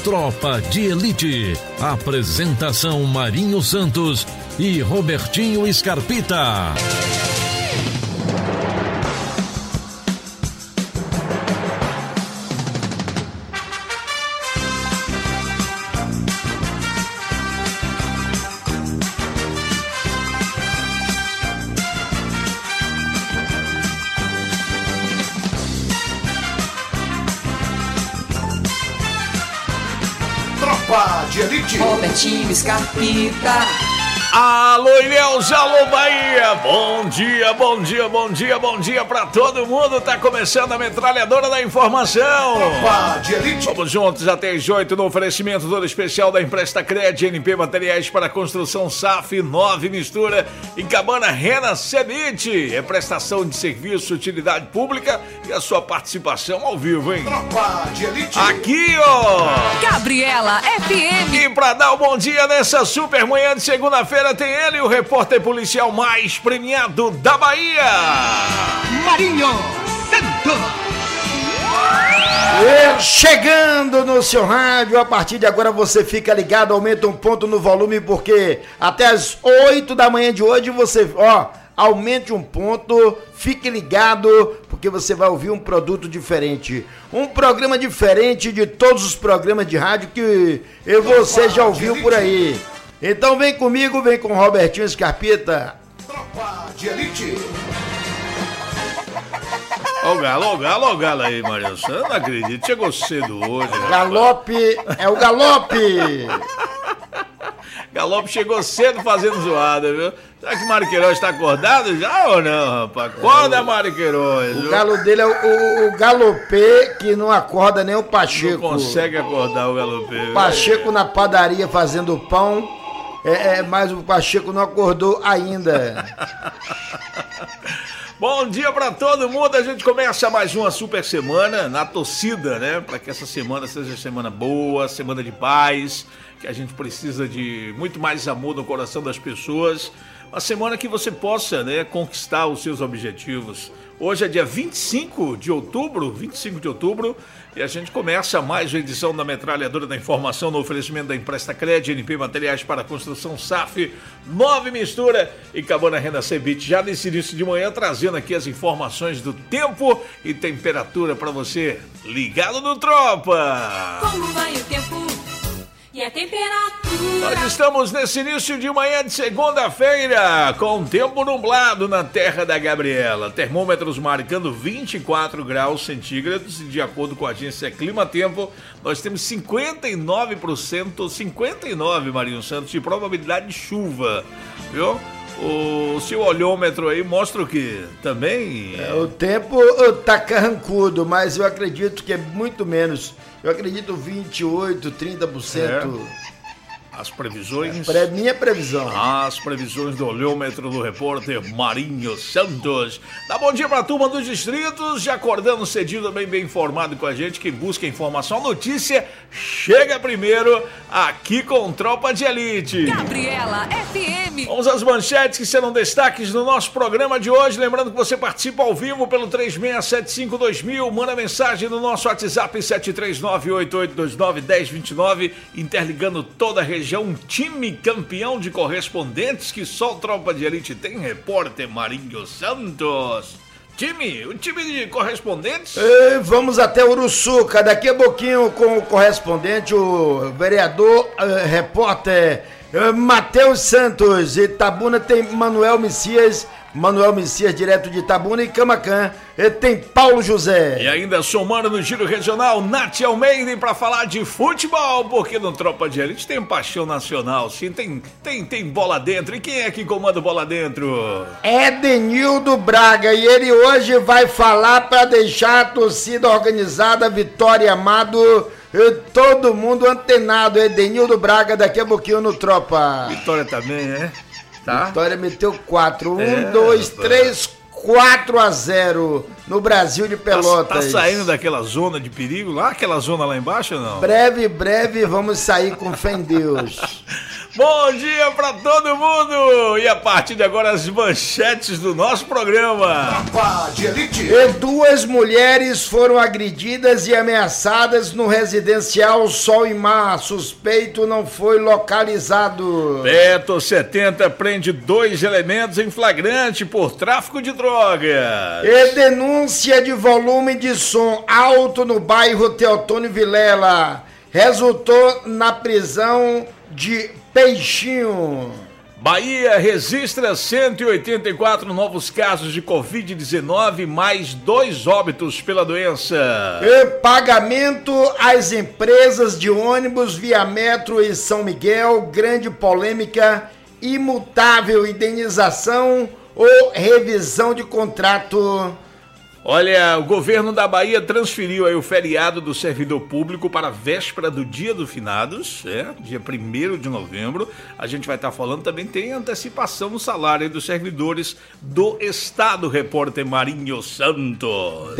Tropa de Elite. Apresentação Marinho Santos e Robertinho Scarpita. De Elite. Robertinho Scarpita. Alô, Ilhéus, alô, Bahia. Bom dia, bom dia, bom dia, bom dia pra todo mundo. Tá começando a metralhadora da informação. Tropa de Elite. Vamos juntos até as 8 no oferecimento todo especial da Empresta Cred, NP Materiais para Construção SAF, 9 Mistura e Cabana Rena Cebit. É prestação de serviço, utilidade pública e a sua participação ao vivo, hein? Tropa de Elite. Aqui, ó. Gabriela FM. E pra dar um bom dia nessa super manhã de segunda-feira, tem ele, o repórter policial mais premiado da Bahia, Marinho Santos. Chegando no seu rádio, a partir de agora você fica ligado, aumenta um ponto no volume, porque até as 8 da manhã de hoje você, aumente um ponto, fique ligado, porque você vai ouvir um produto diferente, um programa diferente de todos os programas de rádio que você já ouviu por aí. Então vem comigo, vem com o Robertinho Scarpita. Tropa de Elite. Ó o galo aí, Maria Santa, não acredito, chegou cedo hoje. Galope, é o Galope. Galope chegou cedo fazendo zoada, viu? Será que Mário Queiroz tá acordado já ou não, rapaz? Acorda, Mário Queiroz. O galo dele é o Galopê, que não acorda nem o Pacheco. Não consegue acordar o Galopê. Pacheco na padaria fazendo pão, mas o Pacheco não acordou ainda. Bom dia pra todo mundo, a gente começa mais uma super semana na torcida, né? Pra que essa semana seja semana boa, semana de paz, que a gente precisa de muito mais amor no coração das pessoas. Uma semana que você possa, né, conquistar os seus objetivos. Hoje é dia 25 de outubro, e a gente começa mais uma edição da Metralhadora da Informação no oferecimento da Empresta Cred, NP Materiais para Construção SAF, 9 Mistura e Cabana Rena Cebit. Já nesse início de manhã, trazendo aqui as informações do tempo e temperatura para você ligado no Tropa. Como vai o tempo e a temperatura? Nós estamos nesse início de manhã de segunda-feira, com tempo nublado na terra da Gabriela. Termômetros marcando 24 graus centígrados e de acordo com a agência Clima Tempo, nós temos 59%, Marinho Santos, de probabilidade de chuva, viu? O seu olhômetro aí mostra o quê? Também? O tempo tá carrancudo, mas eu acredito que é muito menos. Eu acredito 28%, 30%. As previsões? Minha previsão. As previsões do olhômetro do repórter Marinho Santos. Dá bom dia pra turma dos distritos, já acordando cedinho também bem informado com a gente, que busca informação, notícia, chega primeiro aqui com Tropa de Elite. Gabriela FM. Vamos às manchetes que serão destaques no nosso programa de hoje. Lembrando que você participa ao vivo pelo 36752000, manda mensagem no nosso WhatsApp 73988291029, interligando toda a região. Um time campeão de correspondentes que só o Tropa de Elite tem, repórter Marinho Santos. O time de correspondentes? Vamos até Uruçuca, daqui a pouquinho com o correspondente, o vereador, repórter Matheus Santos. Itabuna tem Manuel Messias direto de Itabuna, e Camacan tem Paulo José. E ainda somando no giro regional, Nath Almeida para falar de futebol, porque no Tropa de Elite tem paixão nacional, sim, tem bola dentro. E quem é que comanda bola dentro? Edenildo Braga, e ele hoje vai falar para deixar a torcida organizada, Vitória Amado, todo mundo antenado. Edenildo Braga daqui a pouquinho no Tropa. Vitória também, né? Tá. Vitória meteu 4. 1, 2, 3, 4-0 no Brasil de Pelotas. Tá saindo daquela zona de perigo lá? Aquela zona lá embaixo ou não? Breve, vamos sair com fé em Deus. Bom dia pra todo mundo! E a partir de agora as manchetes do nosso programa. Tropa de Elite. E 2 mulheres foram agredidas e ameaçadas no residencial Sol e Mar. Suspeito não foi localizado. Beto 70 prende 2 elementos em flagrante por tráfico de drogas. E denúncia de volume de som alto no bairro Teotônio Vilela resultou na prisão de Peixinho. Bahia registra 184 novos casos de Covid-19, mais 2 óbitos pela doença. E pagamento às empresas de ônibus via Metro e São Miguel, grande polêmica, imutável indenização ou revisão de contrato. Olha, o governo da Bahia transferiu aí o feriado do servidor público para a véspera do Dia dos Finados, dia 1º de novembro. A gente vai estar falando, também tem antecipação no salário dos servidores do Estado, repórter Marinho Santos.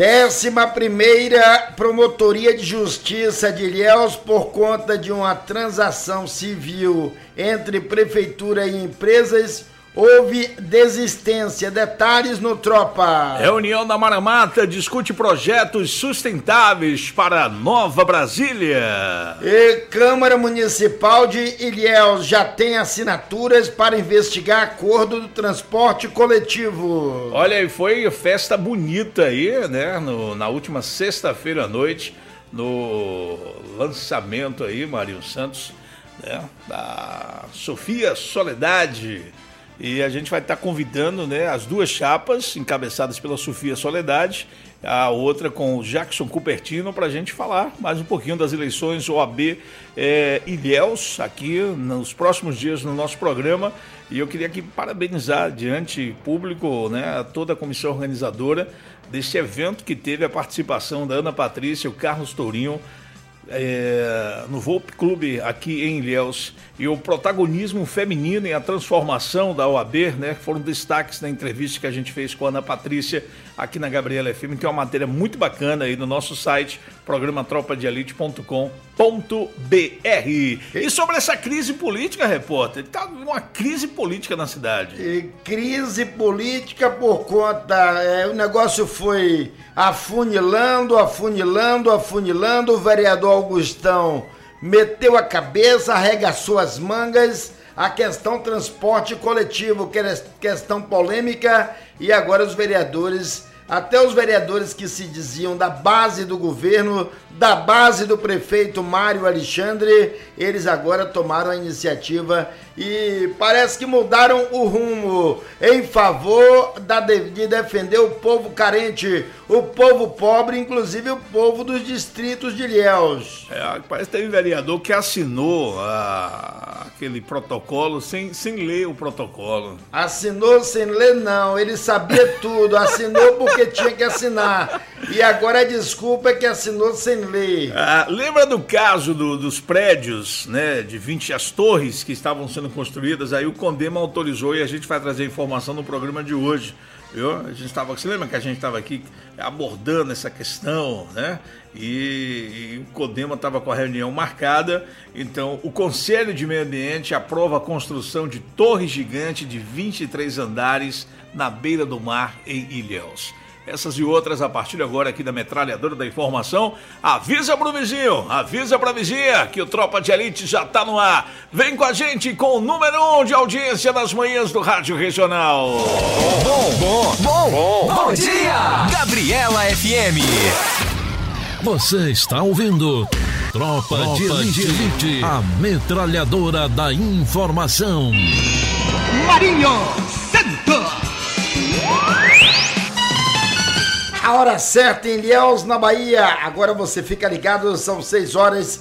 11ª Promotoria de Justiça de Ilhéus, por conta de uma transação civil entre prefeitura e empresas, houve desistência. Detalhes no Tropa. Reunião da Maramata discute projetos sustentáveis para a Nova Brasília. E Câmara Municipal de Ilhéus já tem assinaturas para investigar acordo do transporte coletivo. Olha, e foi festa bonita aí, né? Na última sexta-feira à noite, no lançamento aí, Marinho Santos, né? Da Sofia Soledade. E a gente vai estar convidando, né, as 2 chapas, encabeçadas pela Sofia Soledade, a outra com o Jackson Cupertino, para a gente falar mais um pouquinho das eleições OAB Ilhéus, aqui nos próximos dias no nosso programa. E eu queria aqui parabenizar diante público, né, toda a comissão organizadora deste evento, que teve a participação da Ana Patrícia, o Carlos Tourinho, no Volpe Clube aqui em Ilhéus, e o protagonismo feminino e a transformação da OAB, né, foram destaques na entrevista que a gente fez com a Ana Patrícia aqui na Gabriela FM. Tem uma matéria muito bacana aí no nosso site, programa tropadeelite.com.br. E sobre essa crise política, repórter, está uma crise política na cidade. E crise política por conta, o negócio foi afunilando, o vereador Augustão meteu a cabeça, arregaçou as mangas, a questão transporte coletivo, questão polêmica, e agora os vereadores, até os vereadores que se diziam da base do governo, da base do prefeito Mário Alexandre, eles agora tomaram a iniciativa e parece que mudaram o rumo em favor de defender o povo carente, o povo pobre, inclusive o povo dos distritos de Ilhéus. Parece que tem um vereador que assinou aquele protocolo sem ler o protocolo. Assinou sem ler, não, ele sabia tudo, assinou porque tinha que assinar, e agora a desculpa é que assinou sem ler. Lembra do caso dos prédios, né, de 20 as torres que estavam sendo construídas? Aí o Condema autorizou, e a gente vai trazer informação no programa de hoje. Viu? Você lembra que a gente estava aqui abordando essa questão, né? E o Condema estava com a reunião marcada. Então o Conselho de Meio Ambiente aprova a construção de torre gigante de 23 andares na beira do mar em Ilhéus. Essas e outras a partir de agora aqui da Metralhadora da Informação. Avisa pro vizinho, avisa pra vizinha que o Tropa de Elite já tá no ar. Vem com a gente com o número 1 de audiência das manhãs do Rádio Regional. Bom dia! Gabriela FM. Você está ouvindo Tropa de Elite, a Metralhadora da Informação. Marinho Santos. A hora certa em Ilhéus, na Bahia. Agora você fica ligado, são 6h14,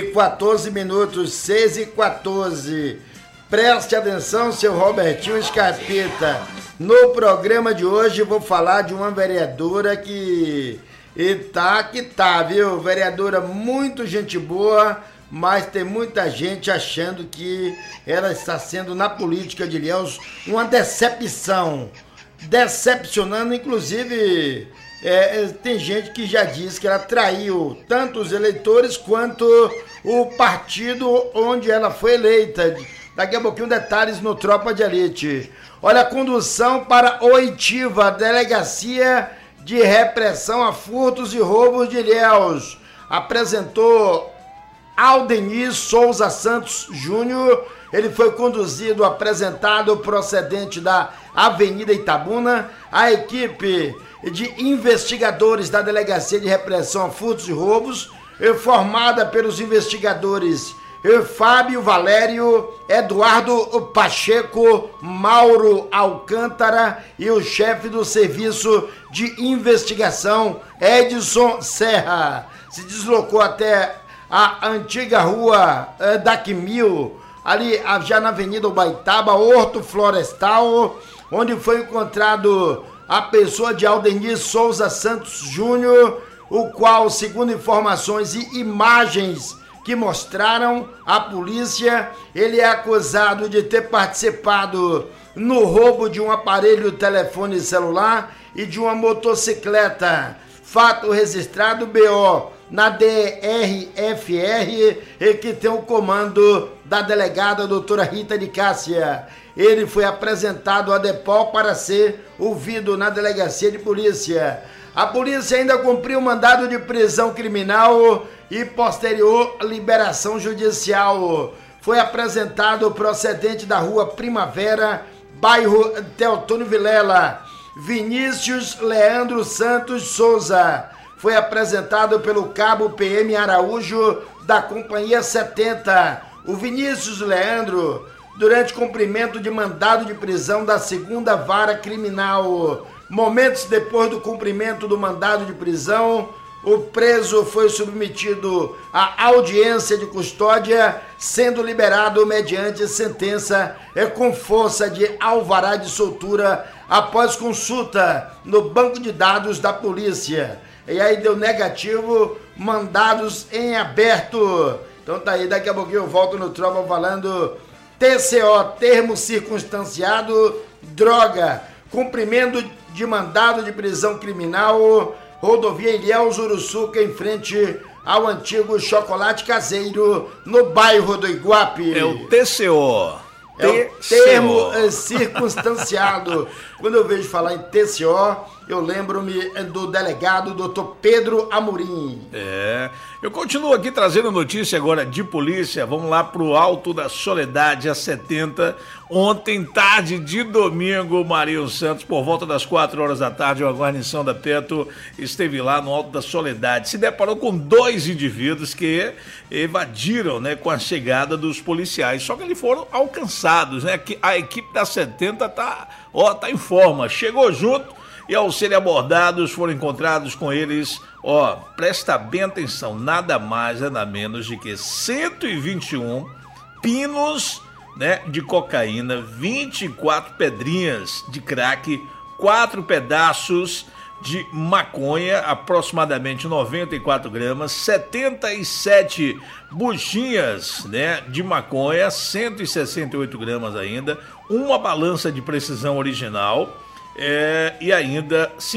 6h14. Preste atenção, seu Robertinho Escarpeta. No programa de hoje vou falar de uma vereadora que tá, viu? Vereadora muito gente boa, mas tem muita gente achando que ela está sendo, na política de Ilhéus, uma decepção. Decepcionando, inclusive... tem gente que já diz que ela traiu tanto os eleitores quanto o partido onde ela foi eleita, Daqui a pouquinho detalhes no Tropa de Elite. Olha, a condução para Oitiva, Delegacia de Repressão a Furtos e Roubos de Ilhéus. Apresentou Aldenir Souza Santos Júnior. Ele foi conduzido, apresentado, procedente da Avenida Itabuna. A equipe de investigadores da Delegacia de Repressão a Furtos e Roubos, formada pelos investigadores Fábio Valério, Eduardo Pacheco, Mauro Alcântara e o chefe do Serviço de Investigação, Edson Serra. Se deslocou até a antiga rua Daquimil, ali já na Avenida Ubaitaba, Horto Florestal, onde foi encontrado a pessoa de Aldenir Souza Santos Júnior, o qual, segundo informações e imagens que mostraram à polícia, ele é acusado de ter participado no roubo de um aparelho telefone celular e de uma motocicleta. Fato registrado BO na DRFR, que tem o comando da delegada doutora Rita de Cássia. Ele foi apresentado a DEPOL para ser ouvido na delegacia de polícia. A polícia ainda cumpriu mandado de prisão criminal e posterior liberação judicial. Foi apresentado o procedente da rua Primavera, bairro Teotônio Vilela, Vinícius Leandro Santos Souza. Foi apresentado pelo cabo PM Araújo da Companhia 70. O Vinícius Leandro, durante cumprimento de mandado de prisão da 2ª Vara Criminal. Momentos depois do cumprimento do mandado de prisão, o preso foi submetido à audiência de custódia, sendo liberado mediante sentença com força de alvará de soltura após consulta no banco de dados da polícia. E aí deu negativo, mandados em aberto. Então tá aí, daqui a pouquinho eu volto no Tropa falando TCO, termo circunstanciado, droga, cumprimento de mandado de prisão criminal, rodovia Ilhéus Uruçuca, em frente ao antigo chocolate caseiro, no bairro do Iguape. É o TCO. É o termo circunstanciado. Quando eu vejo falar em TCO, eu lembro-me do delegado Dr. Pedro Amorim. Eu continuo aqui trazendo notícia agora de polícia. Vamos lá pro Alto da Soledade, a 70. Ontem, tarde de domingo, Marinho Santos, por volta das 4 horas da tarde, uma guarnição da Petro esteve lá no Alto da Soledade. Se deparou com 2 indivíduos que evadiram, né, com a chegada dos policiais. Só que eles foram alcançados, né? A equipe da 70 tá em forma. Chegou junto e, ao serem abordados, foram encontrados com eles, presta bem atenção, nada mais, nada menos de que 121 pinos, né, de cocaína, 24 pedrinhas de crack, 4 pedaços de maconha, aproximadamente 94 gramas, 77 buchinhas, né, de maconha, 168 gramas ainda, uma balança de precisão original, e ainda R$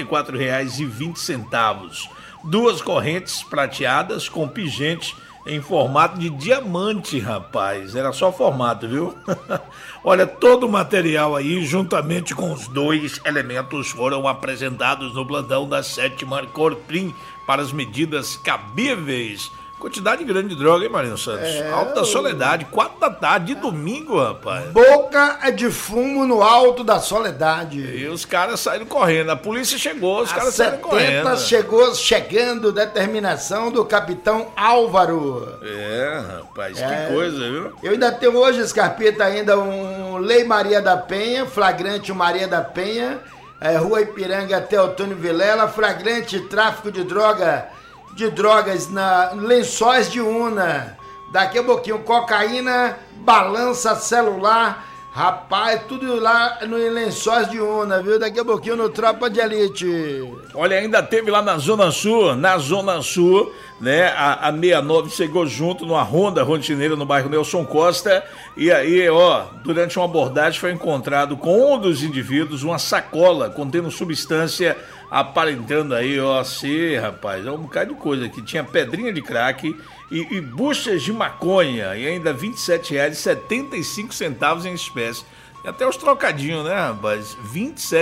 54,20. 2 correntes prateadas com pingente em formato de diamante, rapaz. Era só formato, viu? Olha, todo o material aí, juntamente com os 2 elementos, foram apresentados no plantão da 7ª Corprim para as medidas cabíveis. Quantidade grande de droga, hein, Marinho Santos? Alto da Soledade, 4 da tarde, de domingo, rapaz. Boca de fumo no Alto da Soledade. E os caras saíram correndo. A polícia chegou, os caras saíram correndo. Chegando, determinação do capitão Álvaro. Rapaz, que coisa, viu? Eu ainda tenho hoje, Scarpeta, ainda um Lei Maria da Penha, flagrante Maria da Penha, Rua Ipiranga até Teotônio Vilela, flagrante tráfico de drogas na Lençóis de Una. Daqui a pouquinho, cocaína, balança celular, rapaz, tudo lá no Lençóis de Una, viu? Daqui a pouquinho no Tropa de Elite. Olha, ainda teve lá na Zona Sul, né, a 69 chegou junto numa ronda rotineira no bairro Nelson Costa, e aí, durante uma abordagem foi encontrado com um dos indivíduos uma sacola contendo substância aparentando aí, ó, ser, rapaz, é um bocado de coisa aqui. Tinha pedrinha de crack e buchas de maconha e ainda R$ 27,75 em espécie. E até os trocadinhos, né, rapaz? R$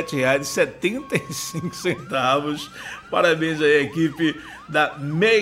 27,75. Parabéns aí à equipe da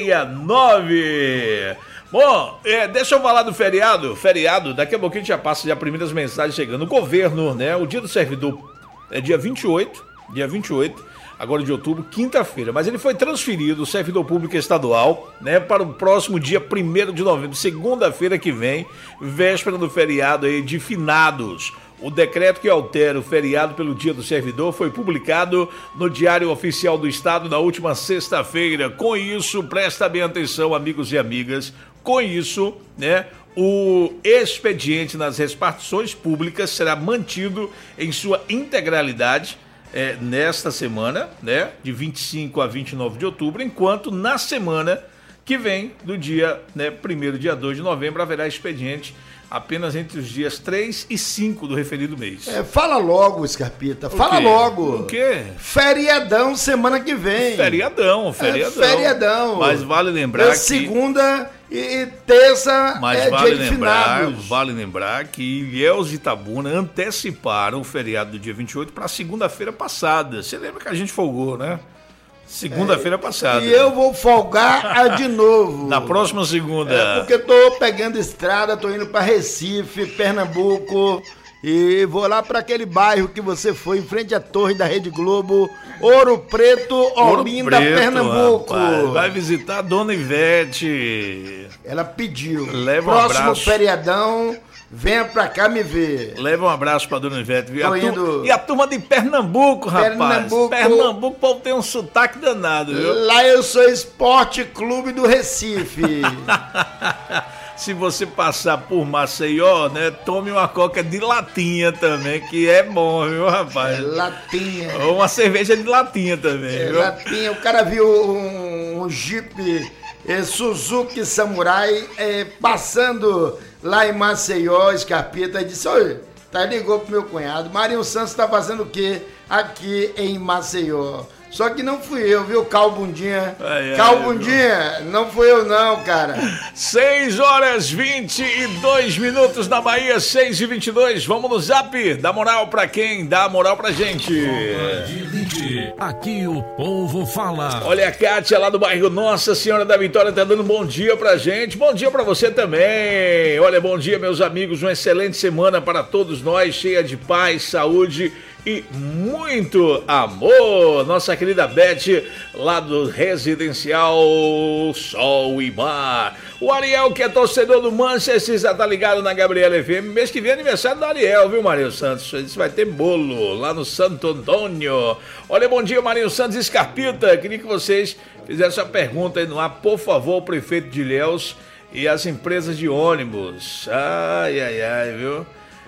69. Bom, deixa eu falar do feriado. Feriado, daqui a pouquinho a gente já passa já primeiras mensagens chegando. O governo, né? O dia do servidor é dia 28, agora de outubro, quinta-feira. Mas ele foi transferido, o servidor público estadual, né? Para o próximo dia 1º de novembro, segunda-feira que vem, véspera do feriado aí de finados. O decreto que altera o feriado pelo Dia do Servidor foi publicado no Diário Oficial do Estado na última sexta-feira. Com isso, presta bem atenção, amigos e amigas, com isso, né, o expediente nas repartições públicas será mantido em sua integralidade nesta semana, né, de 25 a 29 de outubro, enquanto na semana que vem, do dia 1º dia 2 de novembro, haverá expediente apenas entre os dias 3 e 5 do referido mês. Fala logo, Scarpita. Fala logo. O quê? Feriadão semana que vem. Feriadão. Feriadão. Mas vale lembrar que... segunda e terça dia de finados. Vale lembrar que Ilhéus e Itabuna anteciparam o feriado do dia 28 para segunda-feira passada. Você lembra que a gente folgou, né? Segunda-feira passada. E eu vou folgar de novo. Na próxima segunda. Porque tô pegando estrada, tô indo para Recife, Pernambuco, e vou lá para aquele bairro que você foi, em frente à torre da Rede Globo, Ouro Preto, Olinda, Pernambuco. Rapaz, vai visitar a Dona Ivete. Ela pediu. Leva um próximo abraço. Feriadão, venha pra cá me ver. Leva um abraço pra Dona Ivete. E a turma de Pernambuco, rapaz. Pernambuco, o povo tem um sotaque danado, viu? Lá eu sou Esporte Clube do Recife. Se você passar por Maceió, né, tome uma coca de latinha também, que é bom, viu, rapaz? Latinha. Ou uma cerveja de latinha também, viu? Latinha. O cara viu um Jeep Suzuki Samurai passando lá em Maceió, Scarpita, e disse: olha, ligou pro meu cunhado, Marinho Santos tá fazendo o quê aqui em Maceió? Só que não fui eu, viu, Calbundinha? Calbundinha, não fui eu não, cara. 6h22 na Bahia, 6h22. Vamos no Zap. Dá moral pra quem? Dá moral pra gente. Aqui o povo fala. Olha, a Kátia lá do bairro Nossa Senhora da Vitória tá dando um bom dia pra gente. Bom dia pra você também. Olha, bom dia, meus amigos. Uma excelente semana para todos nós, cheia de paz, saúde e muito amor. Nossa querida Beth, lá do Residencial Sol e Mar. O Ariel, que é torcedor do Manchester, já tá ligado na Gabriela FM. Mês que vem é aniversário do Ariel, viu, Marinho Santos? Isso vai ter bolo lá no Santo Antônio. Olha, bom dia, Marinho Santos e Scarpita. Queria que vocês fizessem essa pergunta aí no ar, por favor, o prefeito de Ilhéus e as empresas de ônibus. Ai, viu?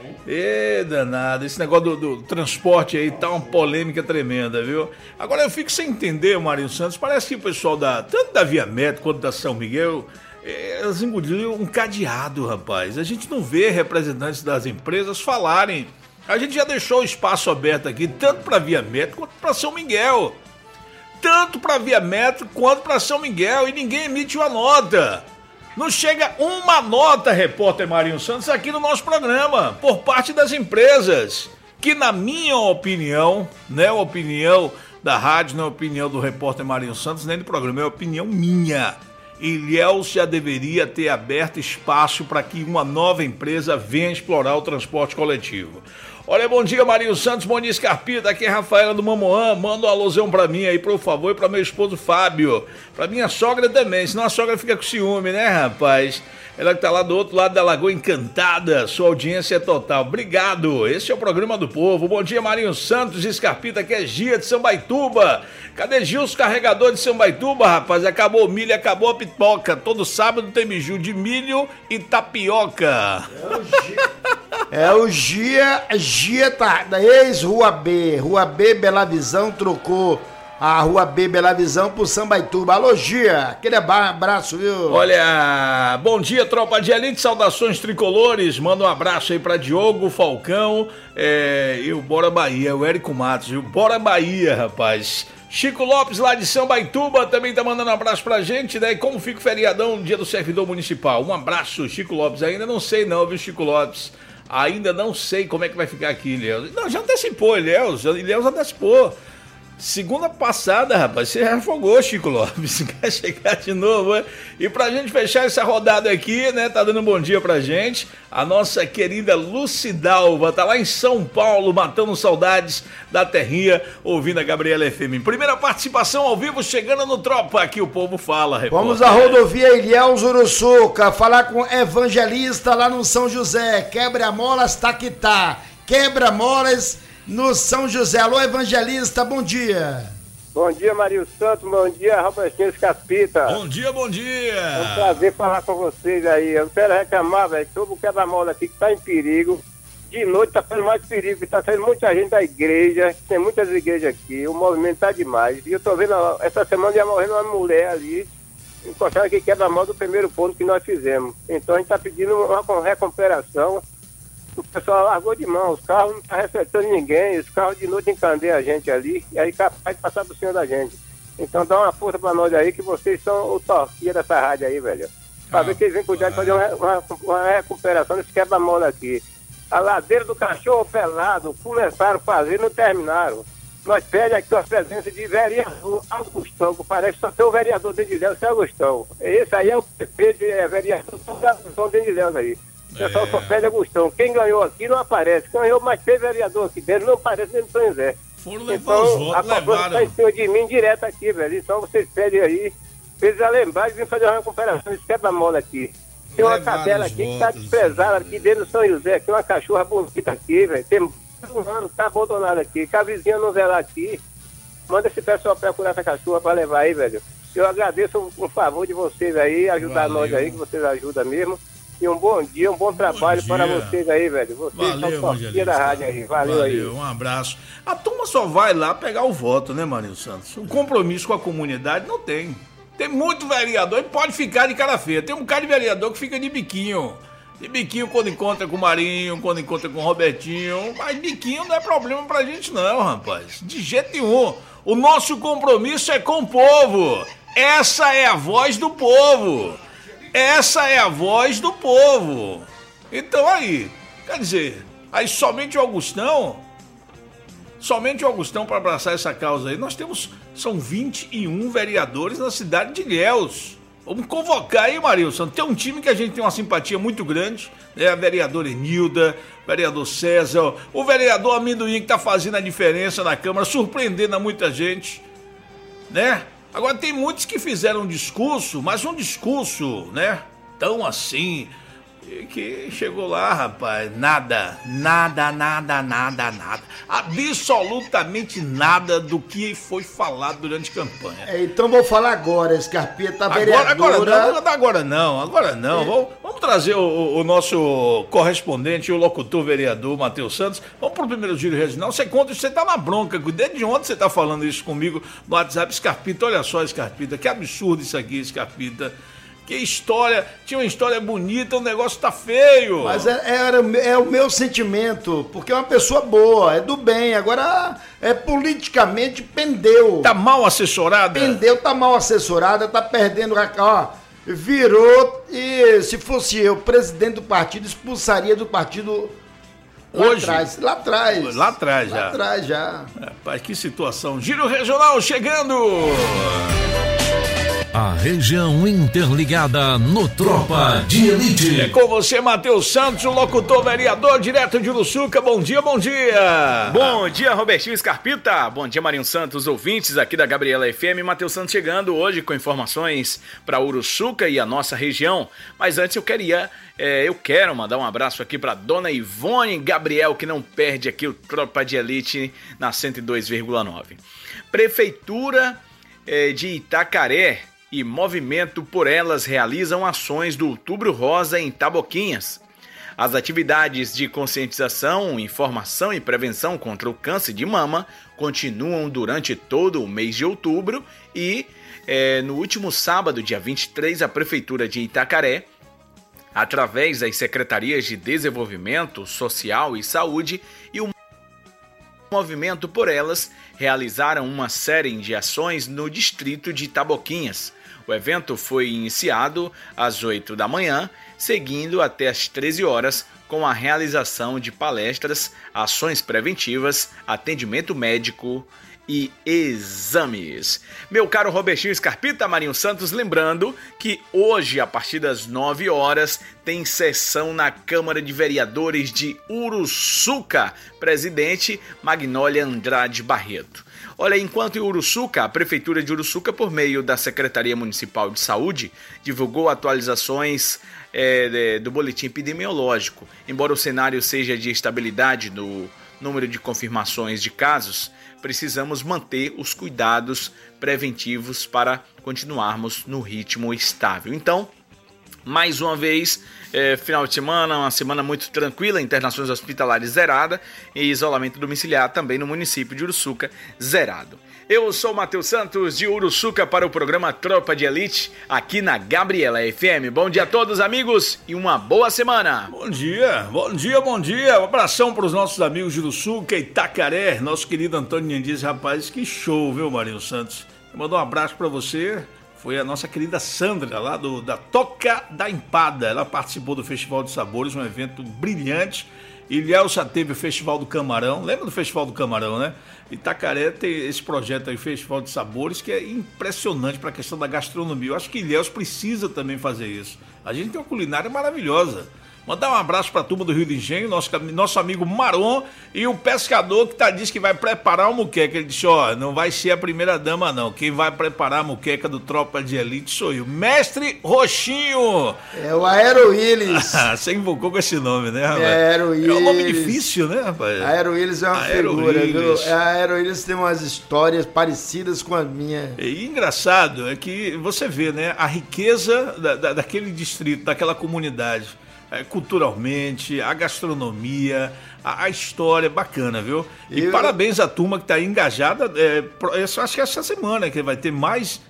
Danado, esse negócio do transporte aí tá uma polêmica tremenda, viu? Agora eu fico sem entender, Marinho Santos, parece que o pessoal tanto da Via Metro quanto da São Miguel, elas engoliram um cadeado, rapaz. A gente não vê representantes das empresas falarem. A gente já deixou o espaço aberto aqui, tanto para Via Metro quanto para São Miguel. Tanto para Via Metro quanto para São Miguel, e ninguém emite uma nota. Não chega uma nota, repórter Marinho Santos, aqui no nosso programa, por parte das empresas, que na minha opinião, não é a opinião da rádio, não é a opinião do repórter Marinho Santos, nem do programa, é a opinião minha. Ilhéus já deveria ter aberto espaço para que uma nova empresa venha explorar o transporte coletivo. Olha, bom dia, Marinho Santos, bom dia, Scarpita, aqui é a Rafaela do Mamoã, manda um alôzão pra mim aí, por favor, e pra meu esposo Fábio, pra minha sogra também, senão a sogra fica com ciúme, né, rapaz? Ela que tá lá do outro lado da Lagoa Encantada, sua audiência é total, obrigado, esse é o programa do povo. Bom dia, Marinho Santos e Scarpita, que é Gia de Sambaituba. Cadê Gilson, carregador de Sambaituba, rapaz? Acabou o milho, acabou a pipoca, todo sábado tem biju de milho e tapioca. O Gia tá da ex-Rua B, Bela Visão, trocou a Rua B, Bela Visão por Sambaituba. Alô, Gia, aquele abraço, viu? Olha, bom dia, tropa de elite, saudações tricolores, manda um abraço aí pra Diogo, Falcão, e o Bora Bahia, o Érico Matos, viu? Bora Bahia, rapaz. Chico Lopes, lá de Sambaituba, também tá mandando um abraço pra gente, né? E como fica o feriadão, dia do servidor municipal? Um abraço, Chico Lopes. Ainda não sei não, viu, Chico Lopes? Ainda não sei como é que vai ficar aqui, Ilhéus. Não, já antecipou, Ilhéus antecipou. Segunda passada, rapaz, você já afogou, Chico Lopes. Quer chegar de novo, né? E pra gente fechar essa rodada aqui, né? Tá dando um bom dia pra gente. A nossa querida Lucidalva tá lá em São Paulo, matando saudades da terrinha, ouvindo a Gabriela FM. Primeira participação ao vivo, chegando no Tropa, aqui o povo fala, repórter. Vamos à rodovia Ilhéus Uruçuca, falar com evangelista lá no São José. Quebra-molas, Taquitá. Quebra-molas no São José. Alô, evangelista, bom dia. Bom dia, Marinho Santos, bom dia, Robertinho Capita. Bom dia, bom dia. É um prazer falar com vocês aí. Eu quero reclamar, velho, todo o quebra-mola aqui que tá em perigo. De noite tá fazendo mais perigo, que tá saindo muita gente da igreja, tem muitas igrejas aqui, o movimento tá demais. E eu tô vendo, essa semana ia morrendo uma mulher ali, encostando aqui quebra-mola do primeiro ponto que nós fizemos. Então a gente tá pedindo uma recuperação. O pessoal largou de mão, os carros não estão respeitando ninguém, os carros de noite encandeiam a gente ali, e aí capaz de passar por cima da gente. Então dá uma força pra nós aí, que vocês são o torquia dessa rádio aí, velho. Pra ver que eles vêm cuidar de fazer uma recuperação desse quebra-mola aqui. A ladeira do cachorro pelado, começaram a fazer e não terminaram. Nós pedimos aqui a presença de vereador Augustão, que parece que só tem o vereador dentro de Deus, é Augustão. Esse aí é o prefeito, vereador dentro de Deus aí. O pessoal só pede Agostão. Quem ganhou aqui não aparece. Quem ganhou, mas tem vereador aqui dentro, não aparece nem no São José. Foram levar os votos, a cobrança está em cima de mim direto aqui, velho. Então vocês pedem aí, eles a lembrar e vir fazer uma recuperação desse quebra-mola aqui. Tem uma cadela aqui que está desprezada aqui dentro do São José, aqui uma cachorra bonita aqui, velho. Tem um ano que está abandonada aqui. Que a vizinha não velar aqui. Manda esse pessoal procurar essa cachorra para levar aí, velho. Eu agradeço o favor de vocês aí, ajudar nós aí, que vocês ajudam mesmo. E um bom dia, um bom trabalho para vocês aí, velho. Vocês são torcida da rádio aí. Valeu aí. Um abraço. A turma só vai lá pegar o voto, né, Marinho Santos? O compromisso com a comunidade não tem. Tem muito vereador e pode ficar de cara feia. Tem um cara de vereador que fica de biquinho. De biquinho quando encontra com o Marinho, quando encontra com o Robertinho. Mas biquinho não é problema pra gente não, rapaz. De jeito nenhum. O nosso compromisso é com o povo. Essa é a voz do povo. Essa é a voz do povo. Então aí, quer dizer, aí somente o Augustão para abraçar essa causa aí. Nós temos, são 21 vereadores na cidade de Ilhéus. Vamos convocar aí, Marinho Santos. Tem um time que a gente tem uma simpatia muito grande, né? A vereadora Enilda, vereador César, o vereador Amendoim, que tá fazendo a diferença na Câmara, surpreendendo a muita gente, né? Agora, tem muitos que fizeram um discurso, mas um discurso, né, tão assim, que chegou lá, rapaz, nada, absolutamente nada do que foi falado durante a campanha. Então vou falar agora, Scarpeta, vereadora... Agora não. Vamos trazer o nosso correspondente, o locutor vereador Matheus Santos. Vamos pro primeiro giro regional. Você conta, você tá na bronca, desde ontem você tá falando isso comigo no WhatsApp. Scarpita, olha só, Scarpita, que absurdo isso aqui, Scarpita. Que história, tinha uma história bonita, o negócio tá feio. Mas é o meu sentimento, porque é uma pessoa boa, é do bem, agora politicamente pendeu. Tá mal assessorada? Tá mal assessorada, tá perdendo, ó, virou, e se fosse eu, presidente do partido, expulsaria do partido hoje? Lá atrás já. Rapaz, que situação. Giro regional chegando. A região interligada no Tropa de Elite. É com você, Matheus Santos, o locutor vereador, direto de Uruçuca. Bom dia. Bom dia, Robertinho Scarpita. Bom dia, Marinho Santos, ouvintes aqui da Gabriela FM. Matheus Santos chegando hoje com informações para Uruçuca e a nossa região. Mas antes eu quero mandar um abraço aqui para dona Ivone Gabriel, que não perde aqui o Tropa de Elite na 102,9. Prefeitura de Itacaré e Movimento por Elas realizam ações do Outubro Rosa em Taboquinhas. As atividades de conscientização, informação e prevenção contra o câncer de mama continuam durante todo o mês de outubro e no último sábado, dia 23, a Prefeitura de Itacaré, através das Secretarias de Desenvolvimento Social e Saúde e o Movimento por Elas realizaram uma série de ações no distrito de Taboquinhas. O evento foi iniciado às 8 da manhã, seguindo até às 13 horas, com a realização de palestras, ações preventivas, atendimento médico e exames. Meu caro Robertinho Scarpita, Marinho Santos, lembrando que hoje, a partir das 9 horas, tem sessão na Câmara de Vereadores de Uruçuca, presidente Magnólia Andrade Barreto. Olha, enquanto em Uruçuca, a Prefeitura de Uruçuca, por meio da Secretaria Municipal de Saúde, divulgou atualizações do boletim epidemiológico. Embora o cenário seja de estabilidade no número de confirmações de casos, precisamos manter os cuidados preventivos para continuarmos no ritmo estável. Então, mais uma vez, final de semana, uma semana muito tranquila, internações hospitalares zerada e isolamento domiciliar também no município de Uruçuca zerado. Eu sou o Matheus Santos de Uruçuca para o programa Tropa de Elite, aqui na Gabriela FM. Bom dia a todos, amigos, e uma boa semana. Bom dia, bom dia, bom dia. Um abração para os nossos amigos de Uruçuca, Itacaré, nosso querido Antônio Nendiz. Rapaz, que show, viu, Marinho Santos? Mandou um abraço para você. Foi a nossa querida Sandra, lá da Toca da Empada. Ela participou do Festival de Sabores, um evento brilhante. Ilhéus teve o Festival do Camarão. Lembra do Festival do Camarão, né? Itacaré tem esse projeto aí, Festival de Sabores, que é impressionante para a questão da gastronomia. Eu acho que Ilhéus precisa também fazer isso. A gente tem uma culinária maravilhosa. Mandar um abraço para a turma do Rio do Engenho, nosso amigo Maron e o pescador que disse que vai preparar uma muqueca. Ele disse, não vai ser a primeira dama não, quem vai preparar a muqueca do Tropa de Elite sou eu, Mestre Roxinho. É o Aero Willis. Você invocou com esse nome, né, rapaz? Aero Willis. É um nome difícil, né, rapaz? Aero Willis é uma figura, viu? A Aero Willis tem umas histórias parecidas com a minha. E engraçado é que você vê, né, a riqueza daquele distrito, daquela comunidade. Culturalmente, a gastronomia, a história é bacana, viu? E parabéns à turma que está aí engajada. Eu acho que essa semana que vai ter mais,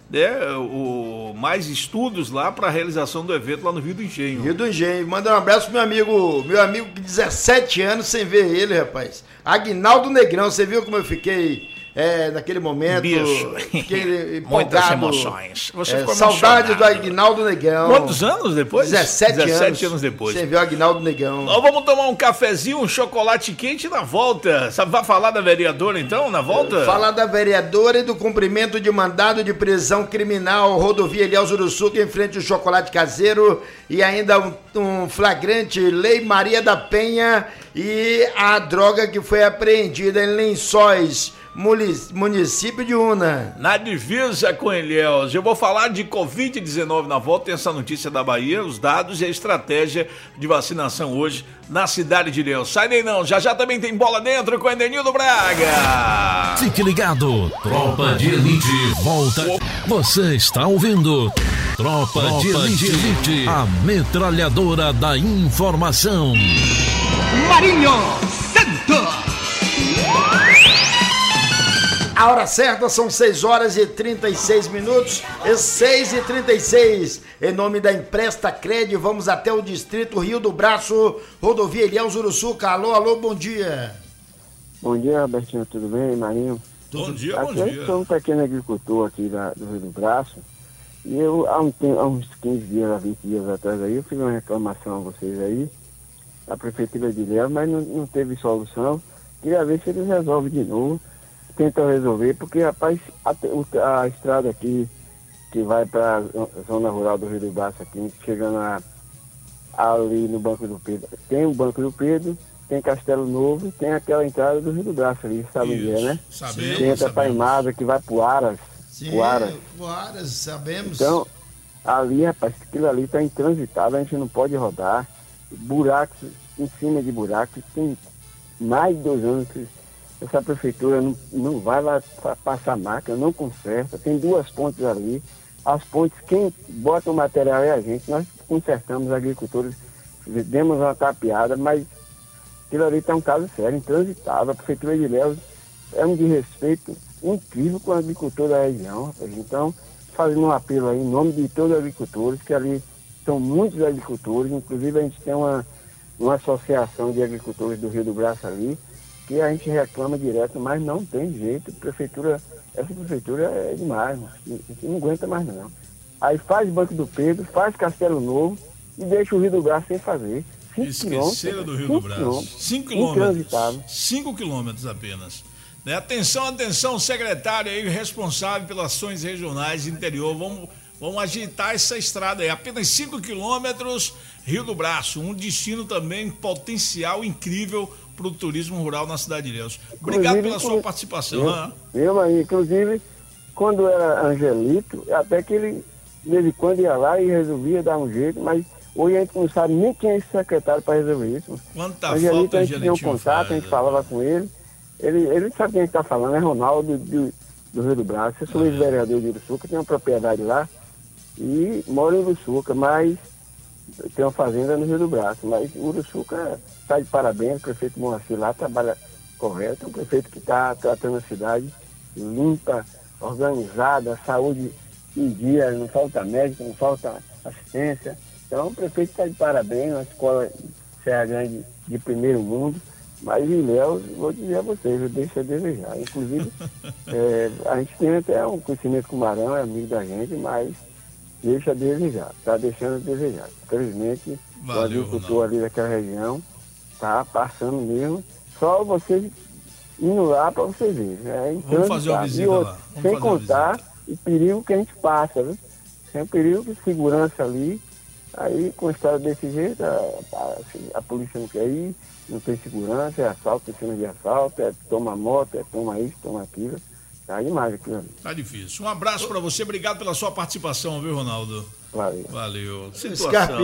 mais estudos lá para a realização do evento lá no Rio do Engenho. Rio do Engenho. Manda um abraço pro meu amigo de 17 anos sem ver ele, rapaz. Aguinaldo Negrão, você viu como eu fiquei? Naquele momento, bicho, muitas emoções. Você ficou saudade do Aguinaldo Negão. Quantos anos depois? 17 anos depois. Você viu o Aguinaldo Negão. Nós vamos tomar um cafezinho, um chocolate quente na volta. Vai falar da vereadora então, na volta? Falar da vereadora e do cumprimento de mandado de prisão criminal, rodovia Ilhéus Uruçuca, em frente ao chocolate caseiro, e ainda um flagrante Lei Maria da Penha e a droga que foi apreendida em Lençóis, município de Una. Na divisa com Ilhéus. Eu vou falar de Covid-19 na volta. Tem essa notícia da Bahia, os dados e a estratégia de vacinação hoje na cidade de Ilhéus. Sai daí não, já também tem bola dentro com o Edenildo Braga. Fique ligado, Tropa de Elite volta. Você está ouvindo Tropa de Elite, a metralhadora da informação. Marinho Santos. A hora certa são 6 horas e 36 minutos, 6h36. Em nome da Empresta Cred, vamos até o distrito Rio do Braço, rodovia Ilhéus Uruçuca. Alô, bom dia. Bom dia, Robertinho, tudo bem, Marinho? Bom dia. Eu sou um pequeno agricultor aqui do Rio do Braço, e eu, há uns 15 dias, há 20 dias atrás aí, eu fiz uma reclamação a vocês aí, a Prefeitura de Ilhéus, mas não teve solução. Queria ver se eles resolvem de novo. Tentam resolver, porque, rapaz, a estrada aqui que vai para a zona rural do Rio do Braço, aqui, chegando ali no Banco do Pedro, tem o Banco do Pedro, tem Castelo Novo e tem aquela entrada do Rio do Braço ali, sabe onde é, né? Sabemos. Tem entra para Imasa, que vai para o Aras. Sim, Aras, sabemos. Então, ali, rapaz, aquilo ali está intransitado, a gente não pode rodar. Buracos em cima de buracos, tem mais de 2 anos que essa prefeitura não vai lá passar máquina, não conserta. Tem 2 pontes ali. As pontes, quem bota o material é a gente. Nós consertamos, agricultores, demos uma tapeada, mas aquilo ali está um caso sério, intransitável. A prefeitura de Ilhéus é um desrespeito incrível com o agricultor da região, rapaz. Então, fazendo um apelo aí em nome de todos os agricultores, que ali são muitos agricultores, inclusive a gente tem uma associação de agricultores do Rio do Braço ali, aqui a gente reclama direto, mas não tem jeito. Essa prefeitura é demais, mano. A gente não aguenta mais não. Aí faz Banco do Pedro, faz Castelo Novo e deixa o Rio do Braço sem fazer. Esqueceram do Rio do Braço. 5 quilômetros. 5 quilômetros apenas. Né? Atenção, secretário aí, responsável pelas ações regionais do interior. Vamos agitar essa estrada aí. Apenas 5 quilômetros, Rio do Braço. Um destino também potencial incrível para o turismo rural na cidade de Ilhéus. Obrigado pela sua participação. Inclusive, quando era Angelito, até que ele, de vez em quando, ia lá e resolvia dar um jeito, mas hoje a gente não sabe nem quem é esse secretário para resolver isso. Quanta Angelito, falta a gente tinha um contato, a gente falava com ele. Ele sabe quem está falando, é Ronaldo do Rio do Braço. Eu sou ex-vereador de Uruçuca, tenho uma propriedade lá e moro em Uruçuca, mas tem uma fazenda no Rio do Braço. Mas Uruçuca está de parabéns, o prefeito Moacir lá trabalha correto, é um prefeito que está tratando a cidade limpa, organizada, saúde em dia, não falta médico, não falta assistência. Então o prefeito está de parabéns, uma escola Serra Grande de primeiro mundo. Mas Ilhéus, vou dizer a vocês, deixa a desejar. Inclusive, a gente tem até um conhecimento com o Marão, é amigo da gente, mas deixa a desejar, está deixando a desejar. Infelizmente, o agricultor ali daquela região está passando mesmo, só vocês indo lá para vocês verem. Vamos fazer uma visita lá. Sem contar o perigo que a gente passa, viu? Tem um perigo de segurança ali. Aí, com a história desse jeito, a polícia não quer ir, não tem segurança, é assalto em cima de assalto, toma moto, toma isso, toma aquilo. Tá demais aquilo ali. Tá difícil. Um abraço pra você, obrigado pela sua participação, viu, Ronaldo? Valeu. Scarpe,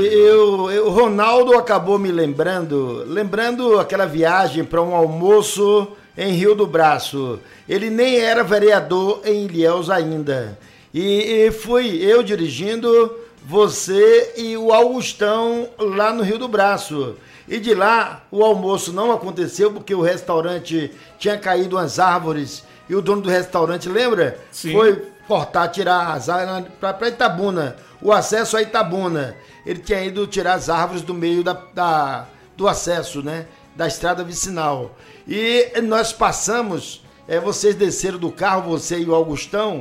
o Ronaldo acabou me lembrando aquela viagem para um almoço em Rio do Braço. Ele nem era vereador em Ilhéus ainda. E fui eu dirigindo, você e o Augustão lá no Rio do Braço. E de lá o almoço não aconteceu porque o restaurante tinha caído umas árvores e o dono do restaurante, lembra? Sim. Foi cortar, tirar as árvores para Itabuna, o acesso a Itabuna. Ele tinha ido tirar as árvores do meio do acesso, né? Da estrada vicinal. E nós passamos, vocês desceram do carro, você e o Augustão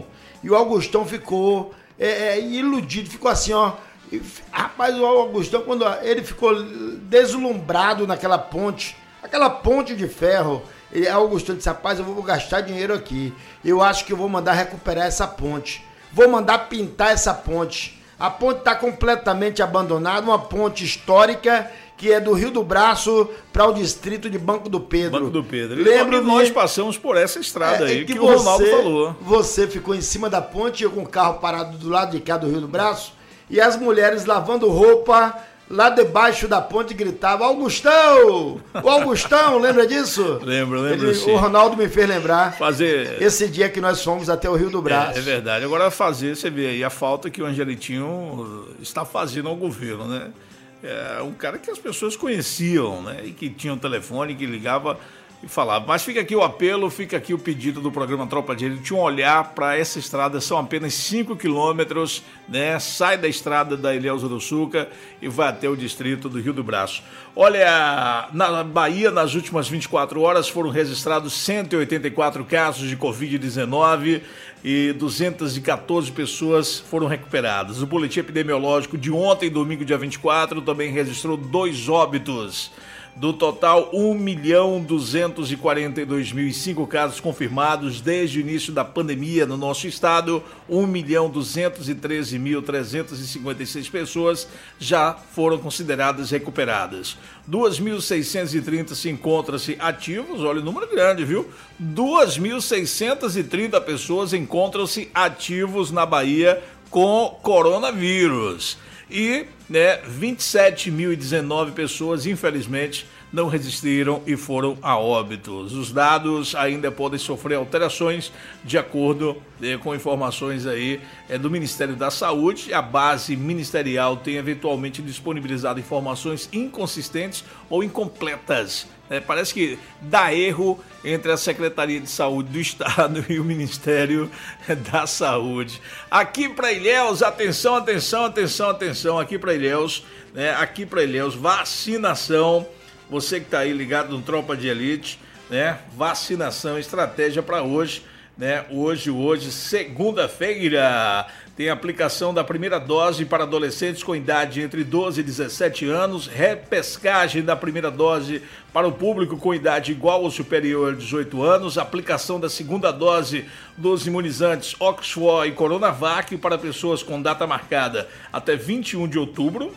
ficou iludido, ficou assim, ó. Rapaz, o Augustão, quando ele ficou deslumbrado naquela ponte, aquela ponte de ferro, o Augustão disse, rapaz, eu vou gastar dinheiro aqui, eu acho que eu vou mandar recuperar essa ponte, vou mandar pintar essa ponte. A ponte está completamente abandonada, uma ponte histórica que é do Rio do Braço para o distrito de Banco do Pedro. Lembro que nós passamos por essa estrada aí que o Ronaldo falou. Você ficou em cima da ponte, eu com o carro parado do lado de cá do Rio do Braço, e as mulheres lavando roupa lá debaixo da ponte gritavam, Augustão! O Augustão, lembra disso? Lembro sim. O Ronaldo me fez lembrar esse dia que nós fomos até o Rio do Braço. É verdade. Agora você vê aí a falta que o Angelitinho está fazendo ao governo, né? É um cara que as pessoas conheciam, né? E que tinha um telefone, que ligava e falava. Mas fica aqui o apelo, fica aqui o pedido do programa Tropa de Elite, um olhar para essa estrada, são apenas 5 quilômetros, né? Sai da estrada da Ilhéus Uruçuca e vai até o distrito do Rio do Braço. Olha, na Bahia, nas últimas 24 horas, foram registrados 184 casos de Covid-19 e 214 pessoas foram recuperadas. O boletim epidemiológico de ontem, domingo, dia 24, também registrou 2 óbitos. Do total, 1.242.005 casos confirmados desde o início da pandemia no nosso estado, 1.213.356 pessoas já foram consideradas recuperadas. 2.630 se encontram-se ativos, olha o número grande, viu? 2.630 pessoas encontram-se ativos na Bahia com coronavírus. E 27.019 pessoas, infelizmente, não resistiram e foram a óbitos. Os dados ainda podem sofrer alterações de acordo com informações aí do Ministério da Saúde. A base ministerial tem eventualmente disponibilizado informações inconsistentes ou incompletas. Parece que dá erro entre a Secretaria de Saúde do Estado e o Ministério da Saúde. Aqui para Ilhéus, atenção, aqui para Ilhéus, vacinação. Você que está aí ligado no Tropa de Elite, né? Vacinação, estratégia para hoje, né? Hoje, segunda-feira, tem aplicação da primeira dose para adolescentes com idade entre 12 e 17 anos, repescagem da primeira dose para o público com idade igual ou superior a 18 anos, aplicação da segunda dose dos imunizantes Oxford e Coronavac para pessoas com data marcada até 21 de outubro.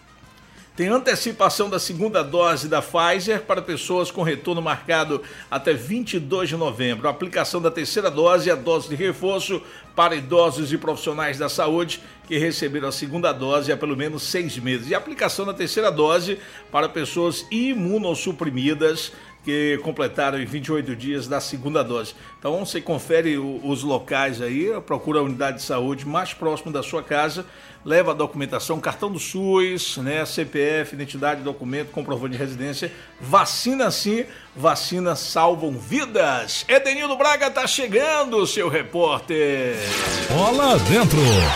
Tem antecipação da segunda dose da Pfizer para pessoas com retorno marcado até 22 de novembro. A aplicação da terceira dose e a dose de reforço para idosos e profissionais da saúde que receberam a segunda dose há pelo menos 6 meses. E a aplicação da terceira dose para pessoas imunossuprimidas que completaram em 28 dias da segunda dose. Então você confere os locais aí, procura a unidade de saúde mais próximo da sua casa, leva a documentação, cartão do SUS, né, CPF, identidade, documento, comprovante de residência. Vacina sim, vacinas salvam vidas. Edenildo Braga tá chegando, seu repórter. Bola dentro.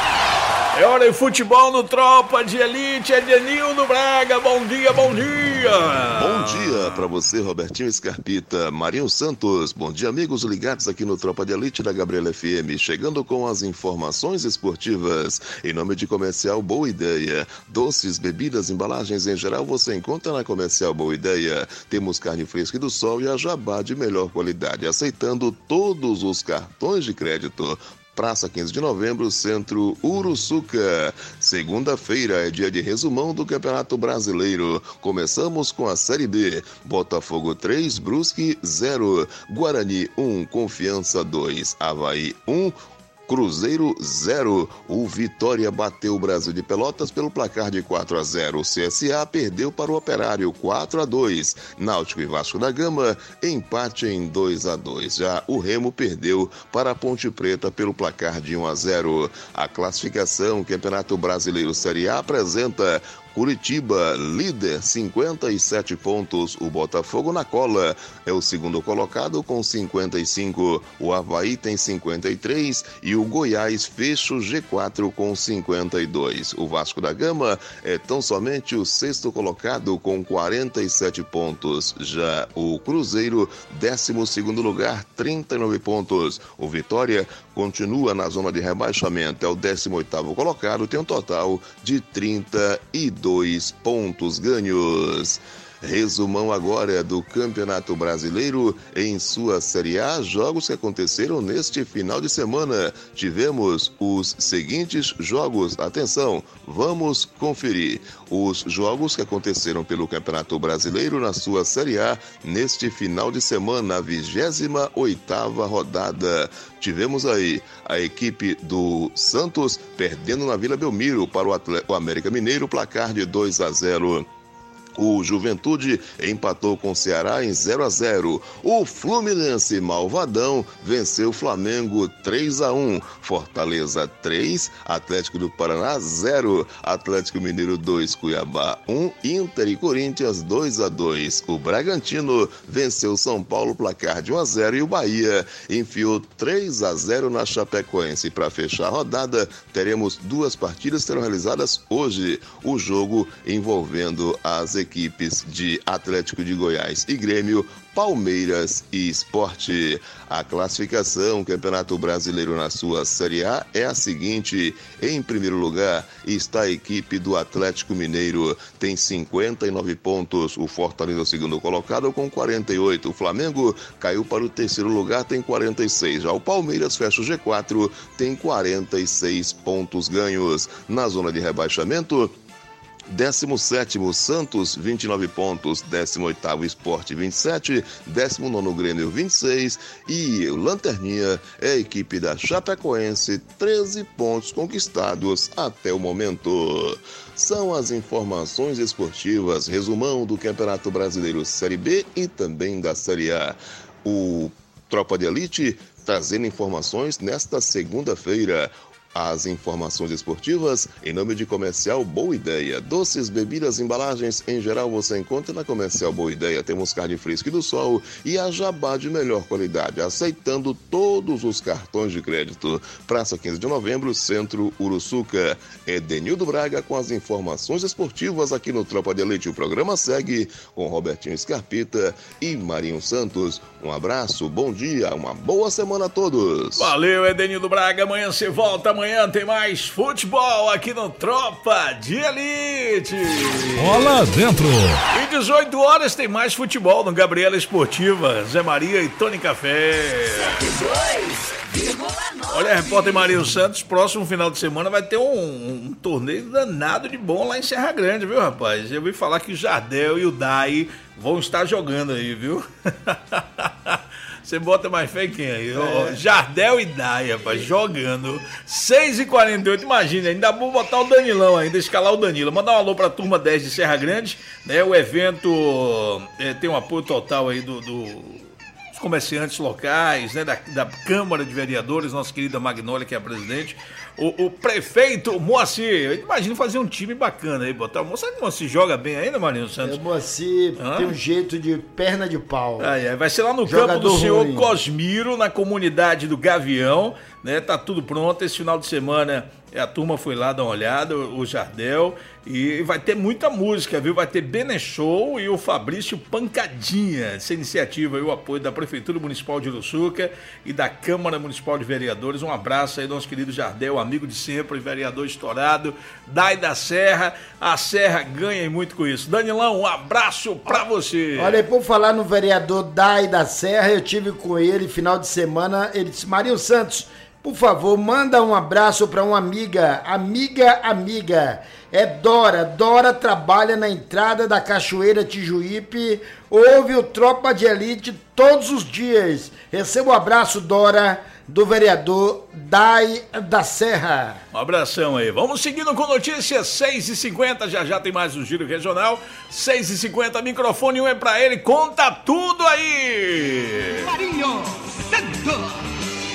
É hora de futebol no Tropa de Elite, Edenildo Braga, bom dia, bom dia! Bom dia para você, Robertinho Scarpita, Marinho Santos, bom dia amigos ligados aqui no Tropa de Elite da Gabriela FM, chegando com as informações esportivas, em nome de Comercial Boa Ideia, doces, bebidas, embalagens em geral você encontra na Comercial Boa Ideia, temos carne fresca do sol e a jabá de melhor qualidade, aceitando todos os cartões de crédito. Praça 15 de novembro, Centro Uruçuca. Segunda-feira é dia de resumão do Campeonato Brasileiro. Começamos com a Série B. Botafogo 3, Brusque 0. Guarani 1, Confiança 2. Avaí 1. Cruzeiro 0. O Vitória bateu o Brasil de Pelotas pelo placar de 4-0. O CSA perdeu para o Operário 4-2. Náutico e Vasco da Gama empate em 2-2. Já o Remo perdeu para a Ponte Preta pelo placar de 1-0. A classificação Campeonato Brasileiro Série A apresenta Curitiba, líder, 57 pontos. O Botafogo na cola é o segundo colocado com 55. O Avaí tem 53 e o Goiás fecha o G4 com 52. O Vasco da Gama é tão somente o sexto colocado com 47 pontos. Já o Cruzeiro, 12º lugar, 39 pontos. O Vitória continua na zona de rebaixamento, é o 18º colocado, tem um total de 32 pontos ganhos. Resumão agora do Campeonato Brasileiro em sua Série A, jogos que aconteceram neste final de semana. Tivemos os seguintes jogos, atenção, vamos conferir os jogos que aconteceram pelo Campeonato Brasileiro na sua Série A neste final de semana, a 28ª rodada. Tivemos aí a equipe do Santos perdendo na Vila Belmiro para o América Mineiro, placar de 2-0. O Juventude empatou com o Ceará em 0-0. O Fluminense Malvadão venceu o Flamengo 3-1. Fortaleza 3, Atlético do Paraná 0. Atlético Mineiro 2, Cuiabá 1. Inter e Corinthians 2-2. O Bragantino venceu São Paulo, placar de 1-0. E o Bahia enfiou 3-0 na Chapecoense. Para fechar a rodada, teremos duas partidas que serão realizadas hoje. O jogo envolvendo as equipes de Atlético de Goiás e Grêmio, Palmeiras e Sport. A classificação Campeonato Brasileiro na sua Série A é a seguinte: em primeiro lugar está a equipe do Atlético Mineiro, tem 59 pontos. O Fortaleza é o segundo colocado com 48. O Flamengo caiu para o terceiro lugar, tem 46. Já o Palmeiras fecha o G4, tem 46 pontos ganhos. Na zona de rebaixamento, 17º Santos, 29 pontos, 18º Sport, 27, 19º Grêmio, 26 e o Lanterninha é a equipe da Chapecoense, 13 pontos conquistados até o momento. São as informações esportivas, resumão do Campeonato Brasileiro Série B e também da Série A. O Tropa de Elite trazendo informações nesta segunda-feira. As informações esportivas em nome de Comercial Boa Ideia. Doces, bebidas, embalagens em geral você encontra na Comercial Boa Ideia. Temos carne fresca e do sol e a jabá de melhor qualidade, aceitando todos os cartões de crédito. Praça 15 de Novembro, Centro Uruçuca. Edenildo Braga com as informações esportivas aqui no Tropa de Elite. O programa segue com Robertinho Scarpita e Marinho Santos. Um abraço, bom dia, uma boa semana a todos. Valeu, Edenildo Braga. Amanhã você volta. Amanhã tem mais futebol aqui no Tropa de Elite. Bola dentro. E 18 horas tem mais futebol no Gabriela Esportiva. Zé Maria e Tony Café. 102,9. Olha, repórter Marinho Santos, próximo final de semana vai ter um torneio danado de bom lá em Serra Grande, viu, rapaz? Eu ouvi falar que o Jardel e o Dai vão estar jogando aí, viu? Você bota mais fé em quem aí? Jardel e Dai, rapaz, jogando. 6h48, imagina, ainda vou botar o Danilão ainda, escalar o Danilo. Mandar um alô pra turma 10 de Serra Grande, né? O evento tem um apoio total aí dos comerciantes locais, né? Da Câmara de Vereadores, nossa querida Magnólia, que é a presidente. O prefeito Moacir, eu imagino fazer um time bacana aí, botar o Moacir. Será que o Moacir joga bem ainda, Marinho Santos? O Moacir tem um jeito de perna de pau. Vai ser lá no campo do senhor Cosmiro, na comunidade do Gavião, né? Tá tudo pronto, esse final de semana a turma foi lá dar uma olhada, o Jardel, e vai ter muita música, viu? Vai ter Bene Show e o Fabrício Pancadinha. Essa iniciativa aí, o apoio da Prefeitura Municipal de Uruçuca e da Câmara Municipal de Vereadores. Um abraço aí, nosso querido Jardel, amigo de sempre, vereador estourado, Dai da Serra. A Serra ganha muito com isso. Danilão, um abraço pra você. Olha, e por falar no vereador Dai da Serra, eu tive com ele final de semana, ele disse: Marinho Santos, por favor, manda um abraço para uma amiga. É Dora. Dora trabalha na entrada da Cachoeira Tijuípe, ouve o Tropa de Elite todos os dias. Receba um abraço, Dora, do vereador Dai da Serra. Um abração aí. Vamos seguindo com notícias, 6h50, já tem mais um Giro Regional. 6h50, microfone 1 é pra ele, conta tudo aí. Marinho Santos.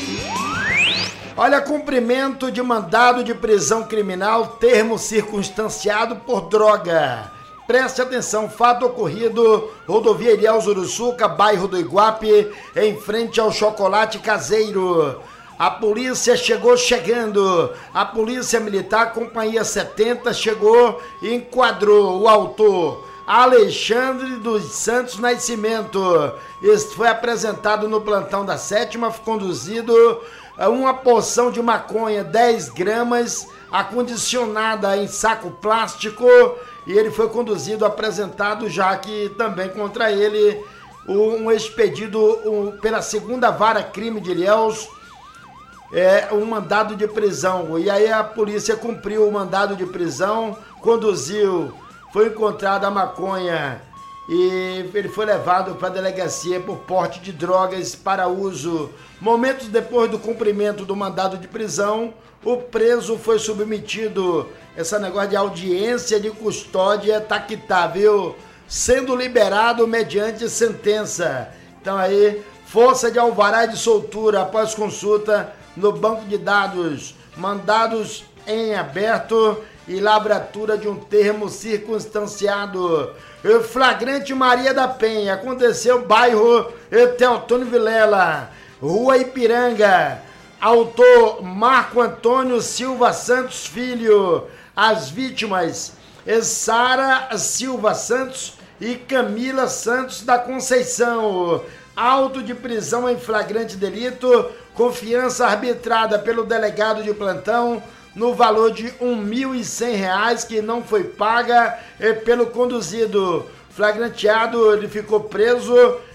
Olha, cumprimento de mandado de prisão criminal, termo circunstanciado por droga. Preste atenção, fato ocorrido, rodovia Ilhéus Uruçuca, bairro do Iguape, em frente ao Chocolate Caseiro. A polícia chegando, a polícia militar, companhia 70, chegou e enquadrou o autor, Alexandre dos Santos Nascimento. Este foi apresentado no plantão da 7ª, conduzido uma porção de maconha, 10 gramas, acondicionada em saco plástico, e ele foi conduzido, apresentado, já que também contra ele um expedido pela 2ª Vara Crime de Ilhéus, um mandado de prisão. E aí a polícia cumpriu o mandado de prisão, conduziu, foi encontrada a maconha e ele foi levado para a delegacia por porte de drogas para uso. Momentos depois do cumprimento do mandado de prisão, o preso foi submetido, esse negócio de audiência de custódia tá que tá, viu? Sendo liberado mediante sentença. Então aí, força de alvará de soltura após consulta no banco de dados, mandados em aberto e lavratura de um termo circunstanciado. O flagrante Maria da Penha, aconteceu bairro Teotônio Vilela, Rua Ipiranga. Autor Marco Antônio Silva Santos Filho. As vítimas Sara Silva Santos e Camila Santos da Conceição. Auto de prisão em flagrante delito, confiança arbitrada pelo delegado de plantão no valor de R$ 1.100, que não foi paga pelo conduzido. Flagranteado, ele ficou preso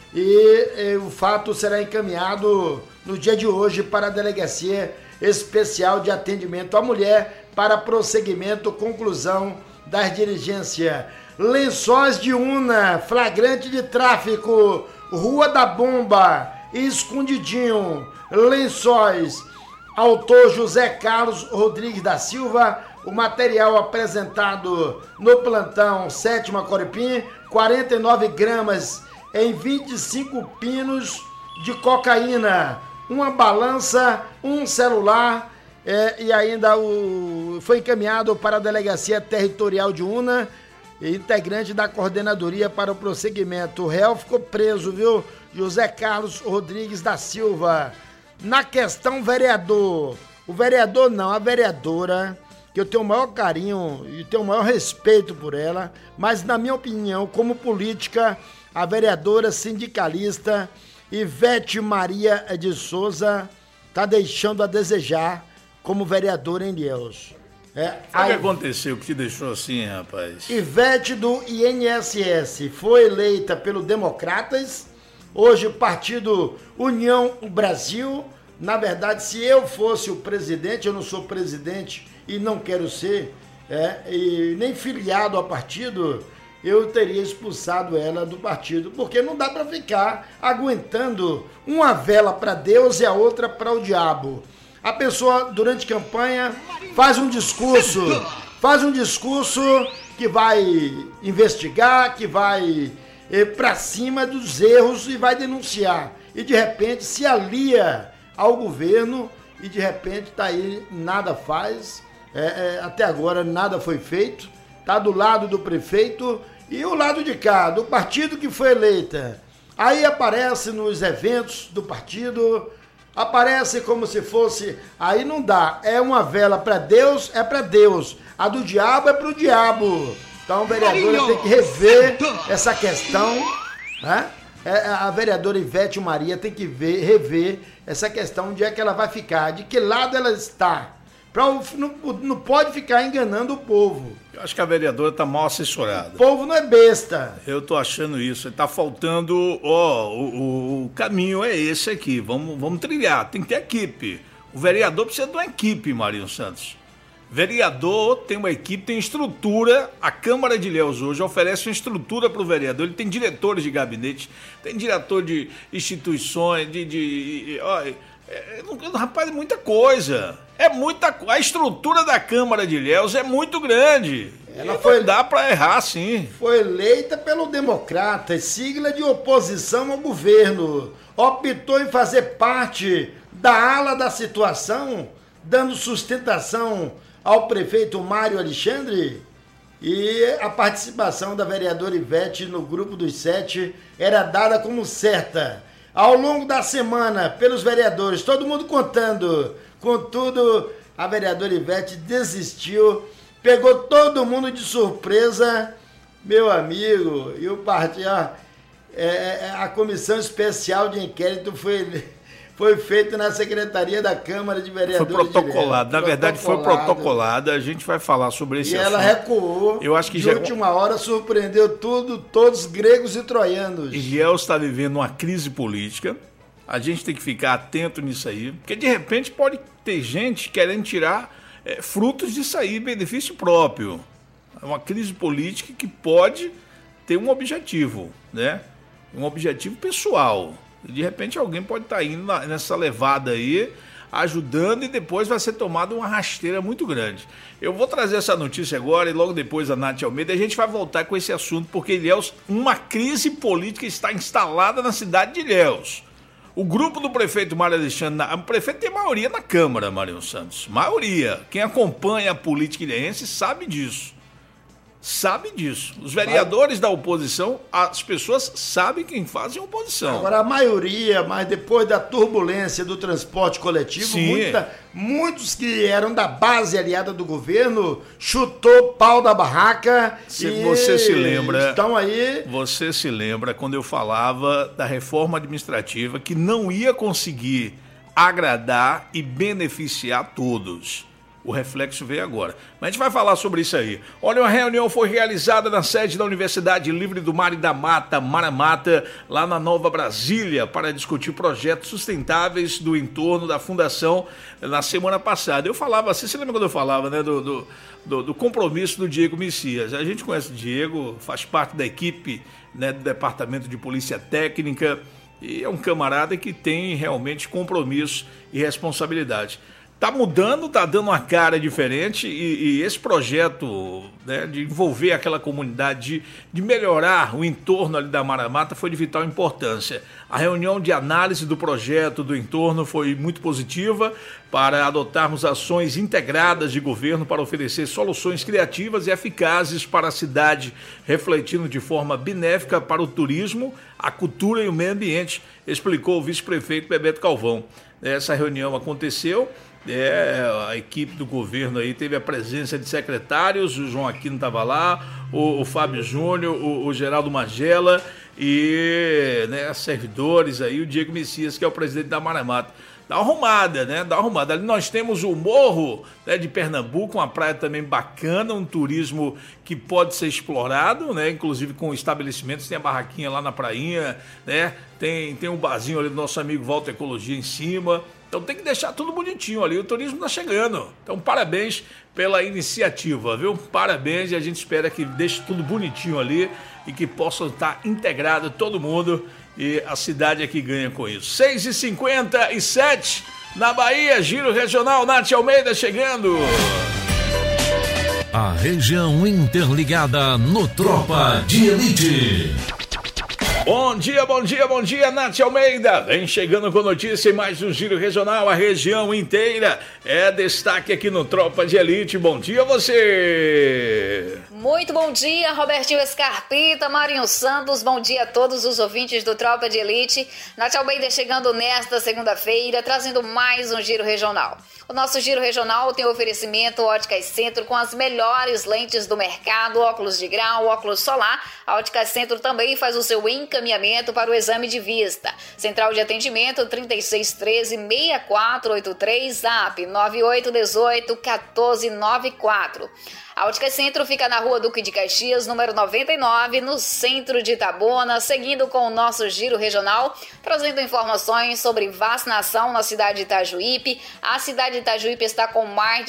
e o fato será encaminhado no dia de hoje para a Delegacia Especial de Atendimento à Mulher para prosseguimento, conclusão das diligências. Lençóis de Una, flagrante de tráfico, Rua da Bomba, Escondidinho, Lençóis. Autor José Carlos Rodrigues da Silva. O material apresentado no plantão 7ª Coripim, 49 gramas em 25 pinos de cocaína, uma balança, um celular E ainda foi encaminhado para a Delegacia Territorial de Una, integrante da coordenadoria para o prosseguimento. O réu ficou preso, viu? José Carlos Rodrigues da Silva. Na questão vereador, a vereadora, que eu tenho o maior carinho e tenho o maior respeito por ela, mas na minha opinião, como política, a vereadora sindicalista Ivete Maria de Souza está deixando a desejar como vereadora em Ilhéus. O que aconteceu que te deixou assim, rapaz? Ivete do INSS foi eleita pelo Democratas, hoje partido União Brasil. Na verdade, se eu fosse o presidente, eu não sou presidente e não quero ser, e nem filiado ao partido, eu teria expulsado ela do partido, porque não dá para ficar aguentando uma vela para Deus e a outra para o diabo. A pessoa, durante campanha, faz um discurso que vai investigar, que vai para cima dos erros e vai denunciar. E, de repente, se alia ao governo e, de repente, tá aí, nada faz. Até agora, nada foi feito. Tá do lado do prefeito e o lado de cá, do partido que foi eleita. Aí aparece nos eventos do partido, aparece como se fosse... Aí não dá. É uma vela para Deus, é para Deus. A do diabo é para o diabo. Então a vereadora tem que rever essa questão, né? A vereadora Ivete Maria tem que rever essa questão, onde é que ela vai ficar, de que lado ela está. Não pode ficar enganando o povo. Eu acho que a vereadora está mal assessorada. O povo não é besta. Eu tô achando isso. Está faltando... o caminho é esse aqui. Vamos trilhar. Tem que ter equipe. O vereador precisa de uma equipe, Marinho Santos. Vereador tem uma equipe, tem estrutura. A Câmara de Ilhéus hoje oferece uma estrutura para o vereador. Ele tem diretores de gabinete, tem diretor de instituições, rapaz, é muita coisa. A estrutura da Câmara de Ilhéus é muito grande. Dá para errar, sim. Foi eleita pelo Democratas, sigla de oposição ao governo. Optou em fazer parte da ala da situação, dando sustentação ao prefeito Mário Alexandre. E a participação da vereadora Ivete no grupo dos 7 era dada como certa. Ao longo da semana, pelos vereadores, todo mundo contando. Contudo, a vereadora Ivete desistiu, pegou todo mundo de surpresa, meu amigo, e o partido, a comissão especial de inquérito foi feita na Secretaria da Câmara de Vereadores. Foi protocolado, na verdade foi protocolado, a gente vai falar sobre esse assunto. E ela recuou, eu acho que de última hora surpreendeu todos gregos e troianos. Ilhéus está vivendo uma crise política, a gente tem que ficar atento nisso aí, porque de repente pode ter gente querendo tirar frutos disso aí, benefício próprio. É uma crise política que pode ter um objetivo, né? Um objetivo pessoal. De repente alguém pode estar indo nessa levada aí, ajudando, e depois vai ser tomada uma rasteira muito grande. Eu vou trazer essa notícia agora e logo depois a Nath Almeida a gente vai voltar com esse assunto, porque Ilhéus, uma crise política está instalada na cidade de Ilhéus. O grupo do prefeito Mário Alexandre, o prefeito tem maioria na Câmara, Marinho Santos, maioria. Quem acompanha a política ilhéense sabe disso. Sabe disso. Os vereadores da oposição, as pessoas sabem quem fazem oposição. Agora, a maioria, mas depois da turbulência do transporte coletivo, muitos que eram da base aliada do governo chutou pau da barraca. Você se lembra? Estão aí. Você se lembra quando eu falava da reforma administrativa que não ia conseguir agradar e beneficiar todos. O reflexo veio agora. Mas a gente vai falar sobre isso aí. Olha, uma reunião foi realizada na sede da Universidade Livre do Mar e da Mata, Maramata, lá na Nova Brasília, para discutir projetos sustentáveis do entorno da fundação na semana passada. Eu falava, você se lembra quando eu falava, né, do compromisso do Diego Messias? A gente conhece o Diego, faz parte da equipe, né, do Departamento de Polícia Técnica, e é um camarada que tem realmente compromisso e responsabilidade. tá mudando, tá dando uma cara diferente e esse projeto, né, de envolver aquela comunidade, de melhorar o entorno ali da Mara-Mata foi de vital importância. A reunião de análise do projeto do entorno foi muito positiva para adotarmos ações integradas de governo para oferecer soluções criativas e eficazes para a cidade, refletindo de forma benéfica para o turismo, a cultura e o meio ambiente, explicou o vice-prefeito Bebeto Calvão. Essa reunião aconteceu. A equipe do governo aí teve a presença de secretários, o João Aquino estava lá, o Fábio Júnior, o Geraldo Magela e, né, servidores aí, o Diego Messias, que é o presidente da Mara-Mata. Dá uma arrumada, né? Dá uma arrumada. Ali nós temos o Morro, né, de Pernambuco, uma praia também bacana, um turismo que pode ser explorado, né? Inclusive com estabelecimentos, tem a barraquinha lá na prainha, né? Tem um barzinho ali do nosso amigo Volta Ecologia em cima. Então tem que deixar tudo bonitinho ali, o turismo está chegando. Então parabéns pela iniciativa, viu? Parabéns, e a gente espera que deixe tudo bonitinho ali e que possa estar integrado todo mundo e a cidade aqui ganha com isso. 6h57 na Bahia, Giro Regional, Nath Almeida chegando. A região interligada no Tropa de Elite. Bom dia, Nath Almeida. Vem chegando com notícia e mais um Giro Regional, a região inteira. É destaque aqui no Tropa de Elite. Bom dia a você. Muito bom dia, Robertinho Scarpita, Marinho Santos. Bom dia a todos os ouvintes do Tropa de Elite. Nath Almeida chegando nesta segunda-feira, trazendo mais um Giro Regional. O nosso Giro Regional tem oferecimento Óticas Centro com as melhores lentes do mercado, óculos de grau, óculos solar. A Óticas Centro também faz o seu encaminhamento para o exame de vista. Central de atendimento 3613-6483, zap 9818-1494. A Óticas Centro fica na Rua Duque de Caxias, número 99, no centro de Itabuna, seguindo com o nosso Giro Regional, trazendo informações sobre vacinação na cidade de Itajuípe. A cidade de Itajuípe está com mais de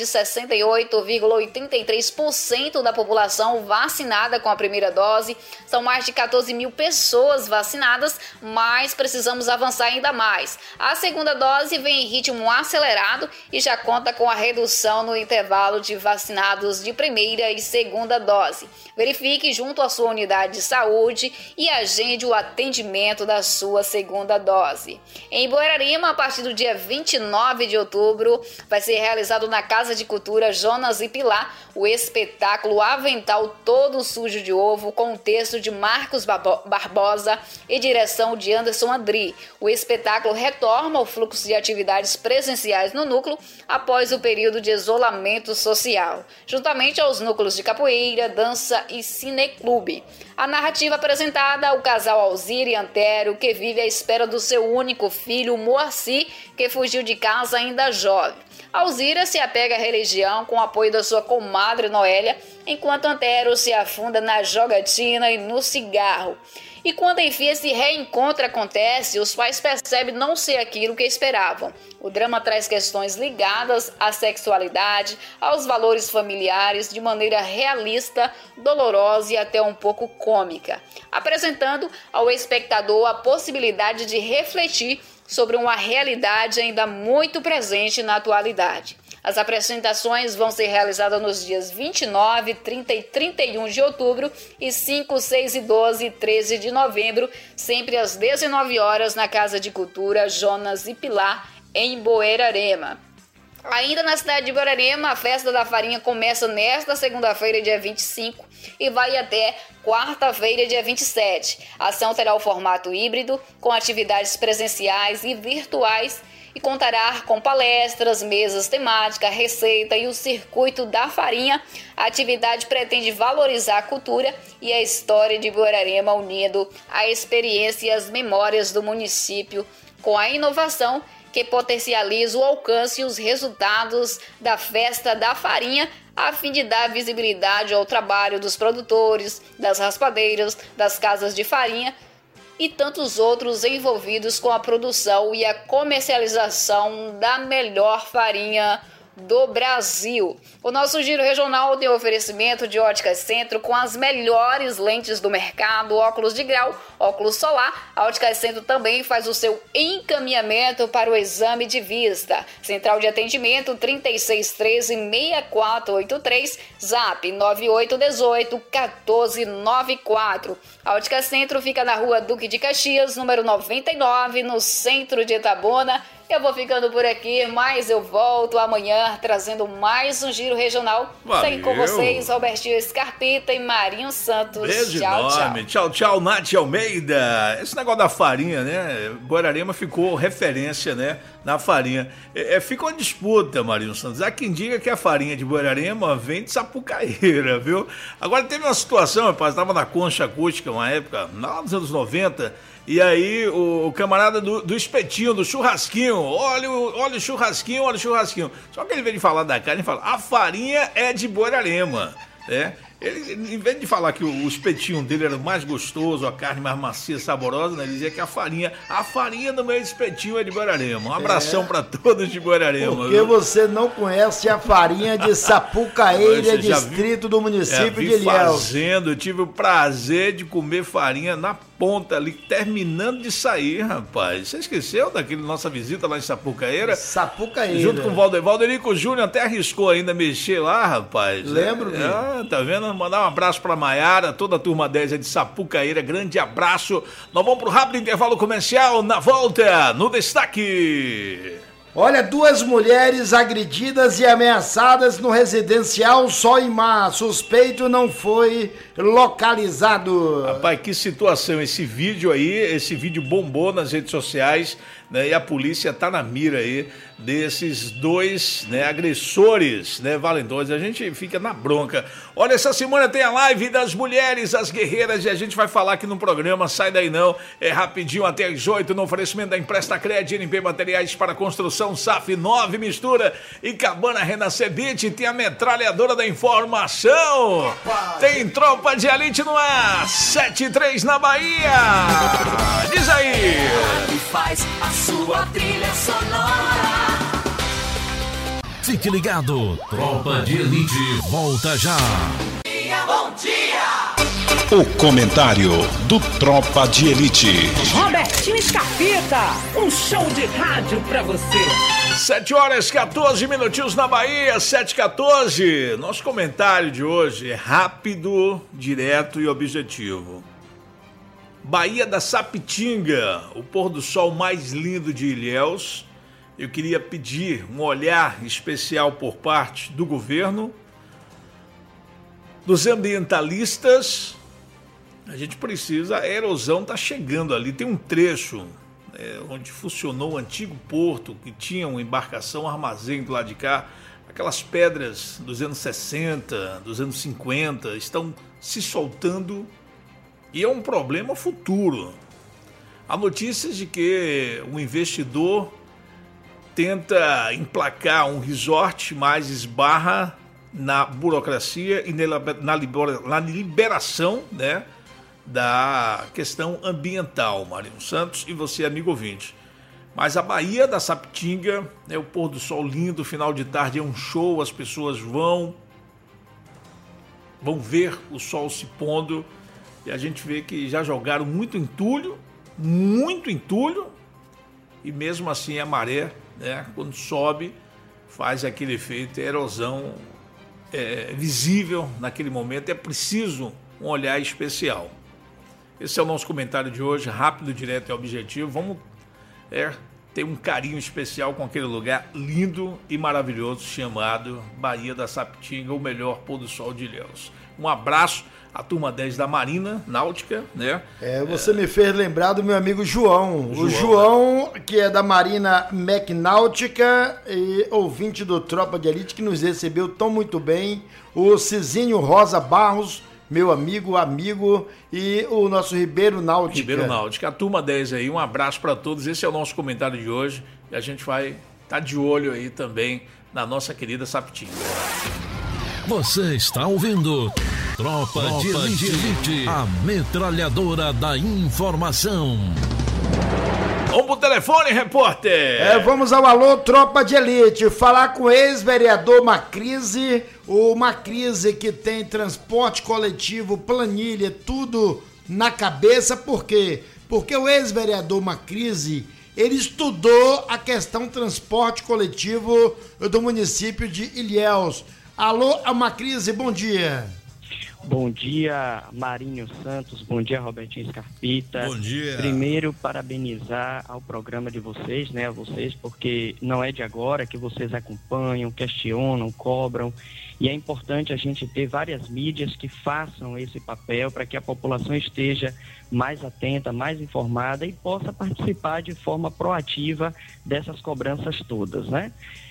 68,83% da população vacinada com a primeira dose. São mais de 14 mil pessoas vacinadas, mas precisamos avançar ainda mais. A segunda dose vem em ritmo acelerado e já conta com a redução no intervalo de vacinados de primeira e segunda dose. Verifique junto à sua unidade de saúde e agende o atendimento da sua segunda dose. Em Buerarema, a partir do dia 29 de outubro, vai ser realizado na Casa de Cultura Jonas e Pilar o espetáculo Avental Todo Sujo de Ovo, com o texto de Marcos Barbosa e direção de Anderson Andri. O espetáculo retorna ao fluxo de atividades presenciais no núcleo após o período de isolamento social, juntamente aos núcleos de capoeira, dança e cineclube. A narrativa apresentada ao casal Alzira e Antero, que vive à espera do seu único filho, Moacir, que fugiu de casa ainda jovem. Alzira se apega à religião com o apoio da sua comadre Noélia, enquanto Antero se afunda na jogatina e no cigarro. E quando enfim esse reencontro acontece, os pais percebem não ser aquilo que esperavam. O drama traz questões ligadas à sexualidade, aos valores familiares, de maneira realista, dolorosa e até um pouco cômica, apresentando ao espectador a possibilidade de refletir sobre uma realidade ainda muito presente na atualidade. As apresentações vão ser realizadas nos dias 29, 30 e 31 de outubro e 5, 6 e 12 e 13 de novembro, sempre às 19 horas na Casa de Cultura Jonas e Pilar, em Buerarema. Ainda na cidade de Buerarema, a Festa da Farinha começa nesta segunda-feira, dia 25, e vai até quarta-feira, dia 27. A ação terá o formato híbrido, com atividades presenciais e virtuais, e contará com palestras, mesas temáticas, receita e o circuito da farinha. A atividade pretende valorizar a cultura e a história de Buerarema, unindo a experiência e as memórias do município com a inovação que potencializa o alcance e os resultados da Festa da Farinha, a fim de dar visibilidade ao trabalho dos produtores, das raspadeiras, das casas de farinha e tantos outros envolvidos com a produção e a comercialização da melhor farinha do Brasil. O nosso giro regional tem oferecimento de Óticas Centro com as melhores lentes do mercado, óculos de grau, óculos solar. A Óticas Centro também faz o seu encaminhamento para o exame de vista. Central de atendimento 3613-6483, Zap 9818-1494. A Óticas Centro fica na rua Duque de Caxias, número 99, no centro de Itabuna. Eu vou ficando por aqui, mas eu volto amanhã trazendo mais um giro regional. Segue com vocês, Robertinho Scarpita e Marinho Santos. Beijo enorme. Tchau, tchau, Nath Almeida. Esse negócio da farinha, né? Guararema ficou referência, né? Na farinha. Fica uma disputa, Marinho Santos. Há quem diga que a farinha de Guararema vem de Sapucaíra, viu? Agora teve uma situação, rapaz, estava na Concha Acústica, uma época, lá nos anos 90, e aí o camarada do espetinho, do churrasquinho, olha o churrasquinho, olha o churrasquinho. Só que ele veio de falar da carne e fala, a farinha é de Guararema, né? Ele, em vez de falar que o espetinho dele era mais gostoso, a carne mais macia, saborosa, né? Ele dizia que a farinha do meu espetinho é de Guararema. Um abração pra todos de Guararema. Porque você não conhece a farinha de Sapucaíra, distrito do município de Ilhéus. Eu tive o prazer de comer farinha na ponta ali, terminando de sair, rapaz. Você esqueceu daquele nossa visita lá em Sapucaíra? Sapucaíra. Junto com o Valderico Júnior, até arriscou ainda mexer lá, rapaz. Lembro, tá vendo? Mandar um abraço pra Maiara, toda a turma 10 é de Sapucaíra, grande abraço. Nós vamos pro rápido intervalo comercial, na volta, no destaque. Olha, 2 mulheres agredidas e ameaçadas no residencial Soimar. Suspeito não foi localizado. Rapaz, que situação. Esse vídeo bombou nas redes sociais, né? E a polícia tá na mira aí desses 2, né, agressores, né, valentões. A gente fica na bronca. Olha, essa semana tem a live das mulheres, as guerreiras, e a gente vai falar aqui no programa. Sai daí não, é rapidinho até às 8, no oferecimento da Empresta Cred, NP Materiais para Construção, SAF 9 Mistura e Cabana Renascer Beach. Tem a metralhadora da informação. Tem Tropa de Elite no ar, 7-3 na Bahia. Diz aí. Faz a sua trilha sonora. Fique ligado, Tropa de Elite volta já. Bom dia! O comentário do Tropa de Elite. Robertinho Scarpita, um show de rádio pra você. 7h14 na Bahia, 7h14. Nosso comentário de hoje é rápido, direto e objetivo. Baía da Sapitinga, o pôr do sol mais lindo de Ilhéus. Eu queria pedir um olhar especial por parte do governo, dos ambientalistas. A gente precisa, a erosão está chegando ali. Tem um trecho onde funcionou o antigo porto, que tinha uma embarcação, um armazém do lado de cá. Aquelas pedras dos anos 60, dos anos 50, estão se soltando e é um problema futuro. Há notícias de que o investidor tenta emplacar um resort, mas esbarra na burocracia e na liberação, né, da questão ambiental, Marinho Santos e você, amigo ouvinte. Mas a Baía da Sapitinga, o pôr do sol lindo, final de tarde é um show, as pessoas vão ver o sol se pondo e a gente vê que já jogaram muito entulho, e mesmo assim a maré, né, quando sobe, faz aquele efeito, a erosão visível naquele momento. É preciso um olhar especial. Esse é o nosso comentário de hoje, rápido, direto e objetivo. Vamos ter um carinho especial com aquele lugar lindo e maravilhoso chamado Baía da Sapitinga, o melhor pôr do sol de Ilhéus. Um abraço à turma 10 da Marina Náutica, né? Você me fez lembrar do meu amigo João. O João, que é da Marina Náutica e ouvinte do Tropa de Elite, que nos recebeu tão muito bem. O Cizinho Rosa Barros, meu amigo, e o nosso Ribeiro Náutica. A turma 10 aí, um abraço para todos. Esse é o nosso comentário de hoje e a gente vai estar de olho aí também na nossa querida Sapitinga. Você está ouvindo Tropa de Elite, a metralhadora da informação. Vamos pro telefone, repórter. Vamos ao alô, tropa de elite. Falar com o ex-vereador Macrise. O Macrise que tem transporte coletivo, planilha, tudo na cabeça. Por quê? Porque o ex-vereador Macrise, ele estudou a questão transporte coletivo do município de Ilhéus. Alô, Macrise, bom dia. Bom dia, Marinho Santos, bom dia, Robertinho Scarpita. Bom dia. Primeiro, parabenizar ao programa de vocês, né, a vocês, porque não é de agora que vocês acompanham, questionam, cobram, e é importante a gente ter várias mídias que façam esse papel para que a população esteja mais atenta, mais informada e possa participar de forma proativa dessas cobranças todas, né?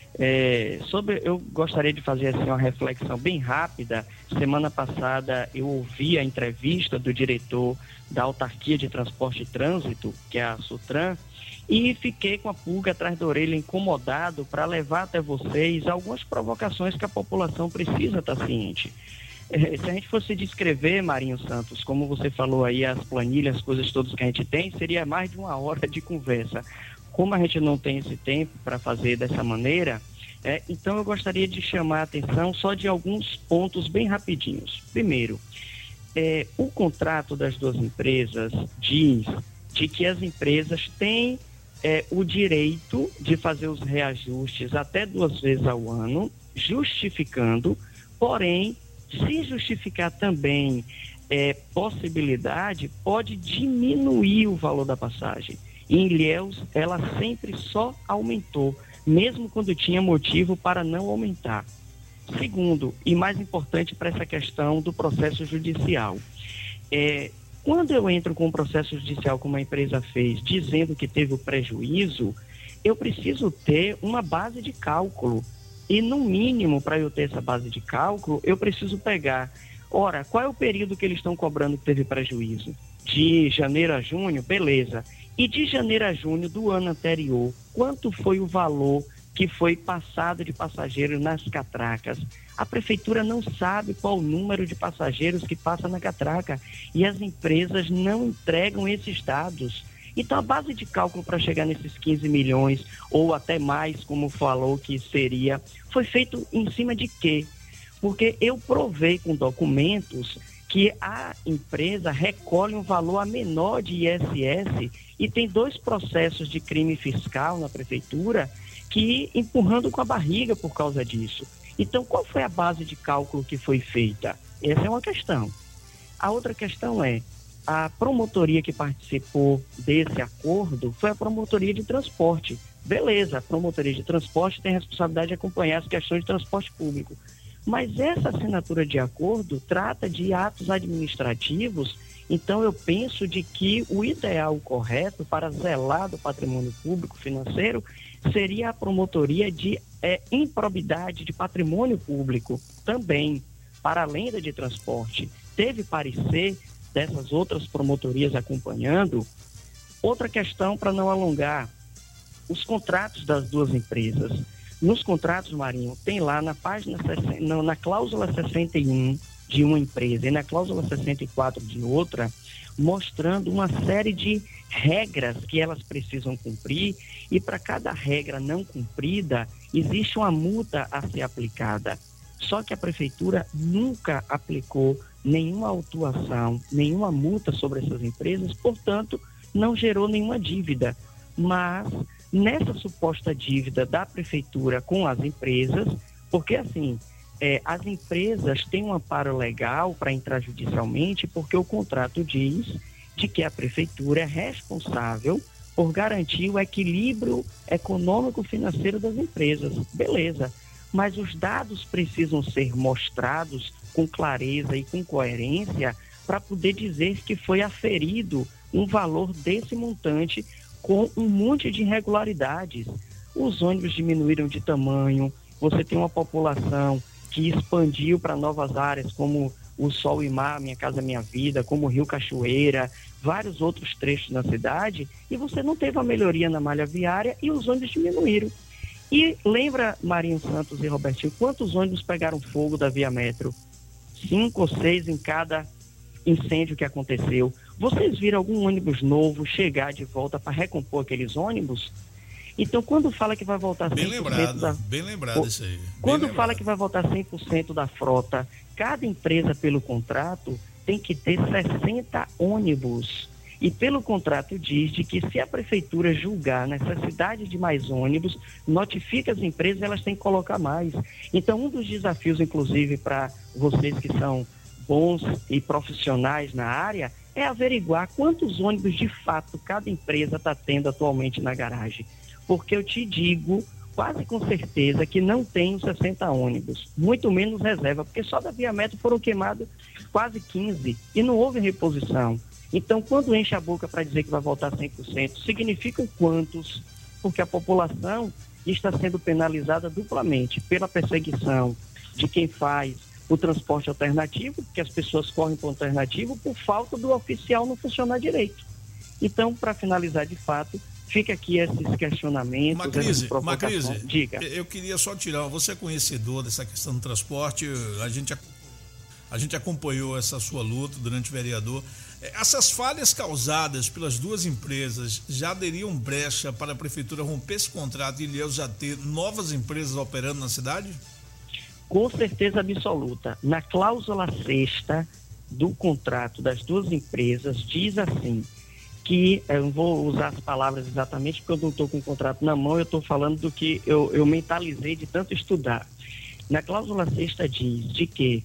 Eu gostaria de fazer assim uma reflexão bem rápida. Semana passada eu ouvi a entrevista do diretor da Autarquia de Transporte e Trânsito, que é a Sutran, e fiquei com a pulga atrás da orelha, incomodado para levar até vocês algumas provocações que a população precisa estar ciente. Se a gente fosse descrever, Marinho Santos, como você falou aí, as planilhas, as coisas todas que a gente tem, seria mais de 1 hora de conversa. Como a gente não tem esse tempo para fazer dessa maneira, então eu gostaria de chamar a atenção só de alguns pontos bem rapidinhos. Primeiro, o contrato das duas empresas diz de que as empresas têm o direito de fazer os reajustes até 2 vezes ao ano, justificando, porém, se justificar também possibilidade, pode diminuir o valor da passagem. Em Ilhéus, ela sempre só aumentou, mesmo quando tinha motivo para não aumentar. Segundo, e mais importante para essa questão do processo judicial, quando eu entro com um processo judicial como a empresa fez, dizendo que teve o prejuízo, eu preciso ter uma base de cálculo. E, no mínimo, para eu ter essa base de cálculo, eu preciso pegar, ora, qual é o período que eles estão cobrando que teve prejuízo? De janeiro a junho? Beleza. E de janeiro a junho do ano anterior, quanto foi o valor que foi passado de passageiros nas catracas? A prefeitura não sabe qual o número de passageiros que passa na catraca e as empresas não entregam esses dados. Então a base de cálculo para chegar nesses 15 milhões ou até mais, como falou que seria, foi feito em cima de quê? Porque eu provei com documentos que a empresa recolhe um valor a menor de ISS e tem 2 processos de crime fiscal na prefeitura que empurrando com a barriga por causa disso. Então, qual foi a base de cálculo que foi feita? Essa é uma questão. A outra questão é, a promotoria que participou desse acordo foi a promotoria de transporte. Beleza, a promotoria de transporte tem a responsabilidade de acompanhar as questões de transporte público. Mas essa assinatura de acordo trata de atos administrativos, então eu penso de que o ideal correto para zelar do patrimônio público financeiro seria a promotoria de improbidade de patrimônio público também, para além da de transporte. Teve parecer dessas outras promotorias acompanhando. Outra questão, para não alongar, os contratos das duas empresas. Nos contratos, Marinho, tem lá na página na cláusula 61 de uma empresa e na cláusula 64 de outra, mostrando uma série de regras que elas precisam cumprir, e para cada regra não cumprida, existe uma multa a ser aplicada. Só que a prefeitura nunca aplicou nenhuma autuação, nenhuma multa sobre essas empresas, portanto, não gerou nenhuma dívida. Mas nessa suposta dívida da prefeitura com as empresas, porque assim, as empresas têm um amparo legal para entrar judicialmente, porque o contrato diz de que a prefeitura é responsável por garantir o equilíbrio econômico-financeiro das empresas. Beleza, mas os dados precisam ser mostrados com clareza e com coerência para poder dizer que foi aferido um valor desse montante com um monte de irregularidades. Os ônibus diminuíram de tamanho, você tem uma população que expandiu para novas áreas, como o Sol e Mar, Minha Casa Minha Vida, como o Rio Cachoeira, vários outros trechos na cidade, e você não teve a melhoria na malha viária e os ônibus diminuíram. E lembra, Marinho Santos e Robertinho, quantos ônibus pegaram fogo da Via Metro? 5 ou 6 em cada incêndio que aconteceu. Vocês viram algum ônibus novo chegar de volta para recompor aqueles ônibus? Então, quando fala que vai voltar 100%... Bem lembrado isso aí. Quando fala que vai voltar 100% da frota, cada empresa, pelo contrato, tem que ter 60 ônibus. E pelo contrato diz de que se a prefeitura julgar a necessidade de mais ônibus, notifica as empresas, elas têm que colocar mais. Então, um dos desafios, inclusive, para vocês que são bons e profissionais na área, é averiguar quantos ônibus de fato cada empresa está tendo atualmente na garagem. Porque eu te digo, quase com certeza, que não tem os 60 ônibus, muito menos reserva, porque só da Via Metro foram queimados quase 15 e não houve reposição. Então, quando enche a boca para dizer que vai voltar 100%, significam quantos? Porque a população está sendo penalizada duplamente pela perseguição de quem faz o transporte alternativo, porque as pessoas correm para o alternativo por falta do oficial não funcionar direito. Então, para finalizar de fato, fica aqui esses questionamentos, essas provocações. Macrise, diga. Eu queria só tirar, você é conhecedor dessa questão do transporte, a gente acompanhou essa sua luta durante o vereador. Essas falhas causadas pelas duas empresas já dariam brecha para a prefeitura romper esse contrato e Ilhéus já ter novas empresas operando na cidade? Com certeza absoluta. Na cláusula 6ª do contrato das duas empresas diz assim, que eu não vou usar as palavras exatamente porque eu não estou com o contrato na mão, eu estou falando do que eu mentalizei de tanto estudar. Na cláusula 6ª diz de que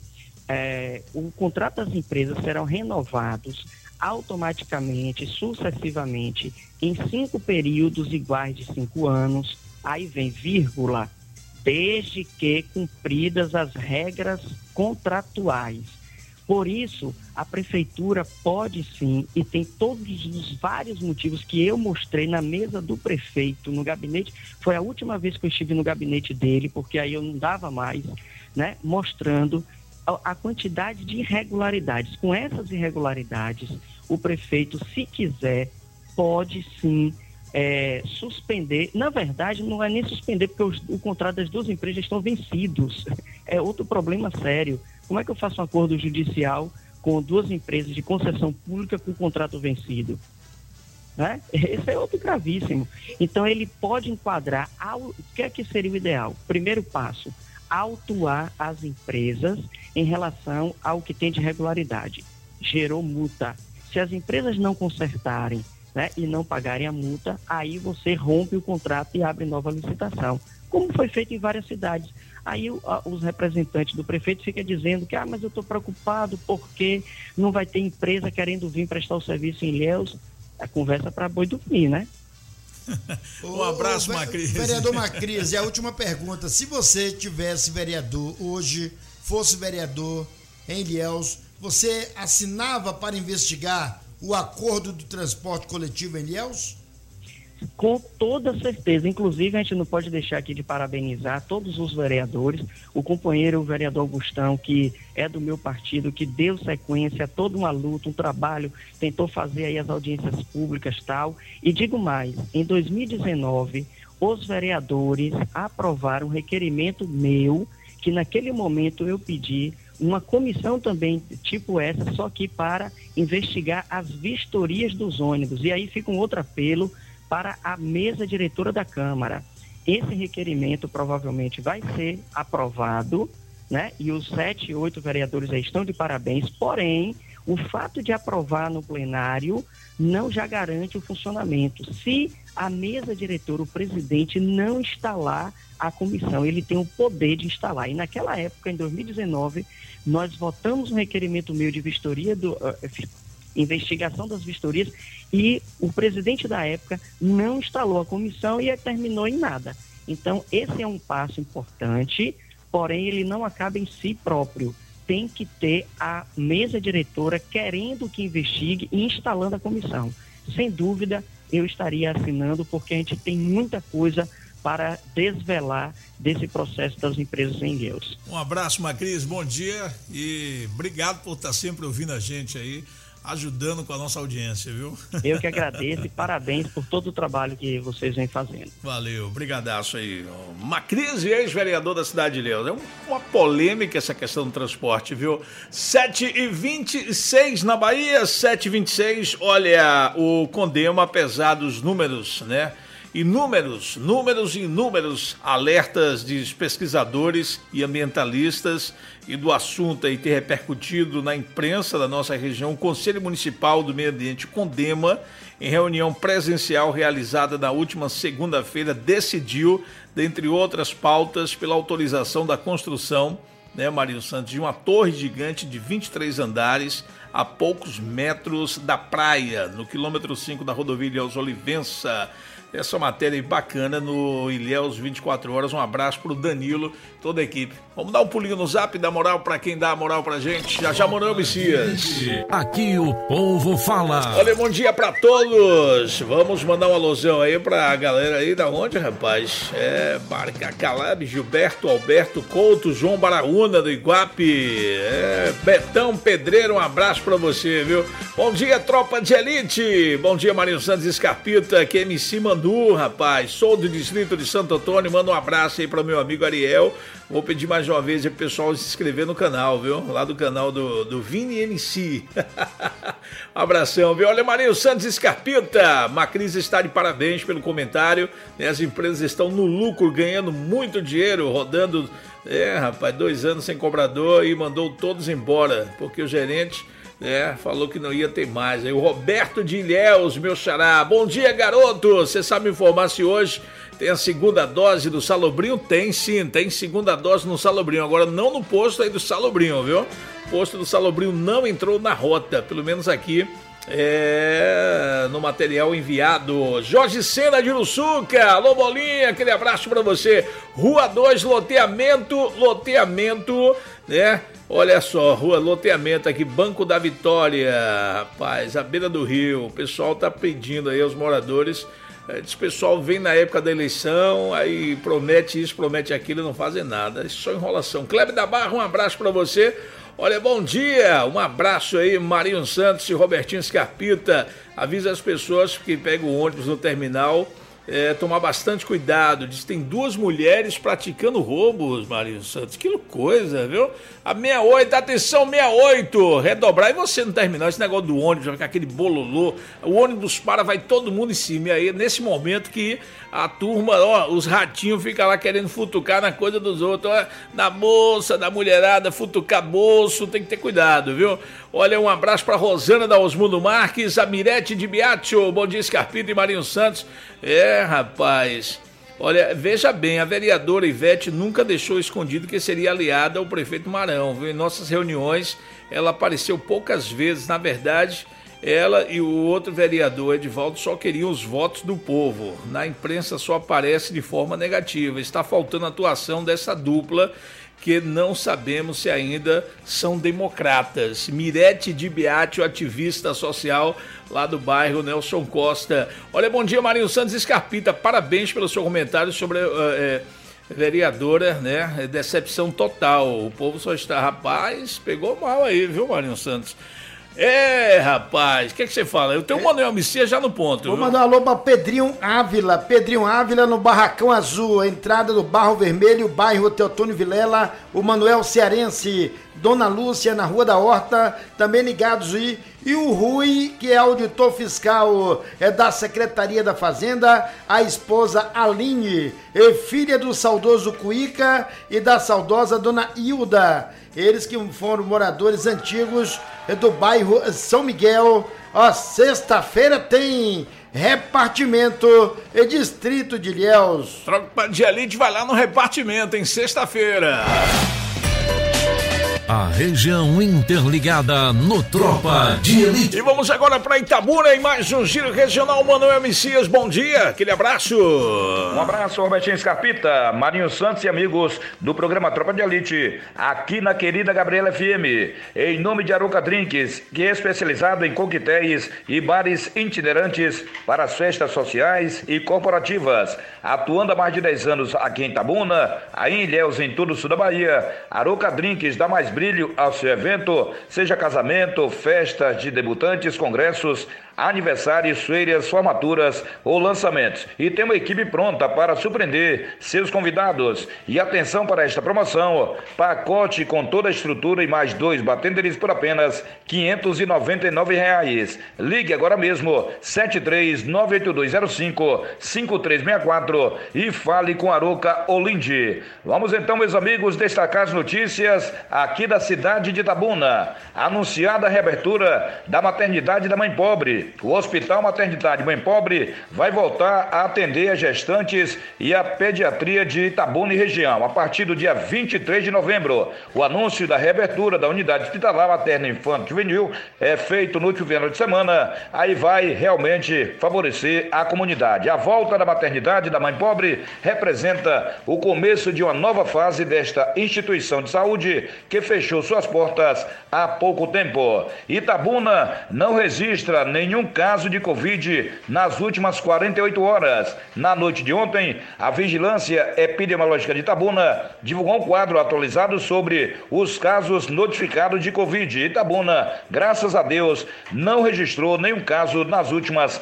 o contrato das empresas serão renovados automaticamente, sucessivamente, em 5 períodos iguais de 5 anos, aí vem vírgula, desde que cumpridas as regras contratuais. Por isso, a prefeitura pode sim, e tem todos os vários motivos que eu mostrei na mesa do prefeito, no gabinete, foi a última vez que eu estive no gabinete dele, porque aí eu não dava mais, né, mostrando a quantidade de irregularidades. Com essas irregularidades, o prefeito, se quiser, pode sim suspender. Na verdade, não é nem suspender, porque o contrato das duas empresas estão vencidos. É outro problema sério. Como é que eu faço um acordo judicial com duas empresas de concessão pública com contrato vencido? Né? Esse é outro gravíssimo. Então, ele pode enquadrar o que é que seria o ideal? Primeiro passo, autuar as empresas em relação ao que tem de irregularidade. Gerou multa. Se as empresas não consertarem, né, e não pagarem a multa, aí você rompe o contrato e abre nova licitação, como foi feito em várias cidades. Aí os representantes do prefeito ficam dizendo que mas eu estou preocupado porque não vai ter empresa querendo vir prestar o serviço em Ilhéus. A conversa para boi dormir, né? Um abraço, Macrise. Vereador Macrise, a última pergunta. Se você tivesse vereador hoje, fosse vereador em Ilhéus, você assinava para investigar o acordo do transporte coletivo em Ilhéus? Com toda certeza. Inclusive, a gente não pode deixar aqui de parabenizar todos os vereadores, o companheiro, o vereador Augustão, que é do meu partido, que deu sequência a toda uma luta, um trabalho, tentou fazer aí as audiências públicas e tal. E digo mais, em 2019, os vereadores aprovaram um requerimento meu, que naquele momento eu pedi uma comissão também tipo essa, só que para investigar as vistorias dos ônibus. E aí fica um outro apelo para a mesa diretora da Câmara. Esse requerimento provavelmente vai ser aprovado, né? E os 7, 8 vereadores aí estão de parabéns, porém, o fato de aprovar no plenário não já garante o funcionamento. Se a mesa diretora, o presidente, não instalar a comissão, ele tem o poder de instalar. E naquela época, em 2019, nós votamos um requerimento meu de vistoria investigação das vistorias, e o presidente da época não instalou a comissão e terminou em nada. Então, esse é um passo importante, porém ele não acaba em si próprio. Tem que ter a mesa diretora querendo que investigue e instalando a comissão. Sem dúvida, eu estaria assinando, porque a gente tem muita coisa para desvelar desse processo das empresas em Ilhéus. Um abraço, Macrise, bom dia e obrigado por estar sempre ouvindo a gente aí. ajudando com a nossa audiência, viu? Eu que agradeço e parabéns por todo o trabalho que vocês vêm fazendo. Valeu, brigadaço aí. Macrise, ex-vereador da cidade de Ilhéus. É uma polêmica essa questão do transporte, viu? 7h26 na Bahia, 7h26. Olha, o Condema, apesar dos números, né? Inúmeros alertas de pesquisadores e ambientalistas e do assunto aí ter repercutido na imprensa da nossa região, o Conselho Municipal do Meio Ambiente, Condema, em reunião presencial realizada na última segunda-feira, decidiu, dentre outras pautas, pela autorização da construção, né, Marinho Santos, de uma torre gigante de 23 andares a poucos metros da praia, no quilômetro 5 da rodovia Ilhéus Olivença. Essa matéria bacana no Ilhéus 24 horas. Um abraço pro Danilo, toda a equipe. Vamos dar um pulinho no zap, dar moral pra quem dá moral pra gente. Já Morão Messias. Aqui o povo fala. Olha, bom dia pra todos. Vamos mandar um alusão aí pra galera aí da onde, rapaz? Barca Calab, Gilberto, Alberto Couto, João Baraúna do Iguape. Betão Pedreiro, um abraço pra você, viu? Bom dia, tropa de elite. Bom dia, Marinho Santos Escarpita, que MC Mandu, rapaz. Sou do distrito de Santo Antônio. Manda um abraço aí para meu amigo Ariel. Vou pedir mais uma vez aí pro pessoal se inscrever no canal, viu? Lá do canal do Vini MC. Abração, viu? Olha, Marinho Santos Escarpita. Macris está de parabéns pelo comentário. As empresas estão no lucro, ganhando muito dinheiro, rodando, rapaz, 2 anos sem cobrador e mandou todos embora, porque o gerente falou que não ia ter mais. Aí o Roberto de Ilhéus, meu xará. Bom dia, garoto. Você sabe me informar se hoje tem a segunda dose do Salobrinho? Tem sim, tem segunda dose no Salobrinho. Agora não no posto aí do Salobrinho, viu? O posto do Salobrinho não entrou na rota, pelo menos aqui no material enviado. Jorge Sena de Uruçuca. Alô, Bolinha, aquele abraço pra você. Rua 2, loteamento, né? Olha só, rua loteamento aqui, Banco da Vitória, rapaz, à beira do rio. O pessoal tá pedindo aí aos moradores. Esse pessoal vem na época da eleição, aí promete isso, promete aquilo e não fazem nada. Isso é só enrolação. Kleber da Barra, um abraço pra você. Olha, bom dia, um abraço aí, Marinho Santos e Robertinho Escarpita. Avisa as pessoas que pegam o ônibus no terminal, tomar bastante cuidado. Diz que tem 2 mulheres praticando roubos, Marinho Santos. Que coisa, viu? A 68, atenção, 68, redobrar. E você no terminal, esse negócio do ônibus, vai ficar aquele bololô. O ônibus para, vai todo mundo em cima. E aí, nesse momento que a turma, os ratinhos ficam lá querendo futucar na coisa dos outros. Na bolsa, da mulherada, futucar bolso, tem que ter cuidado, viu? Olha, um abraço para Rosana da Osmundo Marques, a Mirete de Biatio. Bom dia, Escarpita e Marinho Santos. Rapaz, olha, veja bem, a vereadora Ivete nunca deixou escondido que seria aliada ao prefeito Marão, viu? Em nossas reuniões, ela apareceu poucas vezes. Na verdade, ela e o outro vereador, Edivaldo, só queriam os votos do povo. Na imprensa só aparece de forma negativa. Está faltando a atuação dessa dupla, que não sabemos se ainda são democratas. Mirete de Beatio, ativista social lá do bairro Nelson Costa. Olha, bom dia, Marinho Santos Escarpita. Parabéns pelo seu comentário sobre a vereadora, né? Decepção total. O povo só está, rapaz, pegou mal aí, viu, Marinho Santos? Rapaz, o que você fala? Eu tenho o Manuel Messias já no ponto. Vou mandar um alô pra Pedrinho Ávila no Barracão Azul, a entrada do Barro Vermelho, bairro Teotônio Vilela, o Manuel Cearense, Dona Lúcia na Rua da Horta, também ligados aí, e o Rui, que é auditor fiscal da Secretaria da Fazenda, a esposa Aline, filha do saudoso Cuíca e da saudosa Dona Hilda, eles que foram moradores antigos do bairro São Miguel. Sexta-feira tem repartimento e distrito de Ilhéus. Tropa de elite vai lá no repartimento em sexta-feira. A região interligada no Tropa de Elite. E vamos agora para Itabuna em mais um giro regional. Manuel Messias, bom dia, aquele abraço. Um abraço, Robertinho Escarpita, Marinho Santos e amigos do programa Tropa de Elite, aqui na querida Gabriela FM, em nome de Aroca Drinks, que é especializado em coquetéis e bares itinerantes para as festas sociais e corporativas, atuando há mais de 10 anos aqui em Itabuna, aí em Ilhéus, em todo o sul da Bahia. Aroca Drinks dá mais brilho ao seu evento, seja casamento, festas de debutantes, congressos, aniversários, feiras, formaturas ou lançamentos. E tem uma equipe pronta para surpreender seus convidados. E atenção para esta promoção, pacote com toda a estrutura e mais 2 batenders por apenas R$ 599. Ligue agora mesmo, 73-98205-5364 e fale com Arouca Olindi. Vamos então, meus amigos, destacar as notícias aqui da cidade de Itabuna. Anunciada a reabertura da maternidade da Mãe Pobre. O Hospital Maternidade Mãe Pobre vai voltar a atender as gestantes e a pediatria de Itabuna e região a partir do dia 23 de novembro. O anúncio da reabertura da unidade hospitalar materna infanto juvenil é feito no último final de semana. Aí vai realmente favorecer a comunidade. A volta da maternidade da Mãe Pobre representa o começo de uma nova fase desta instituição de saúde que fechou suas portas há pouco tempo. Itabuna não registra nenhum caso de Covid nas últimas 48 horas. Na noite de ontem, a Vigilância Epidemiológica de Itabuna divulgou um quadro atualizado sobre os casos notificados de Covid. Itabuna, graças a Deus, não registrou nenhum caso nas últimas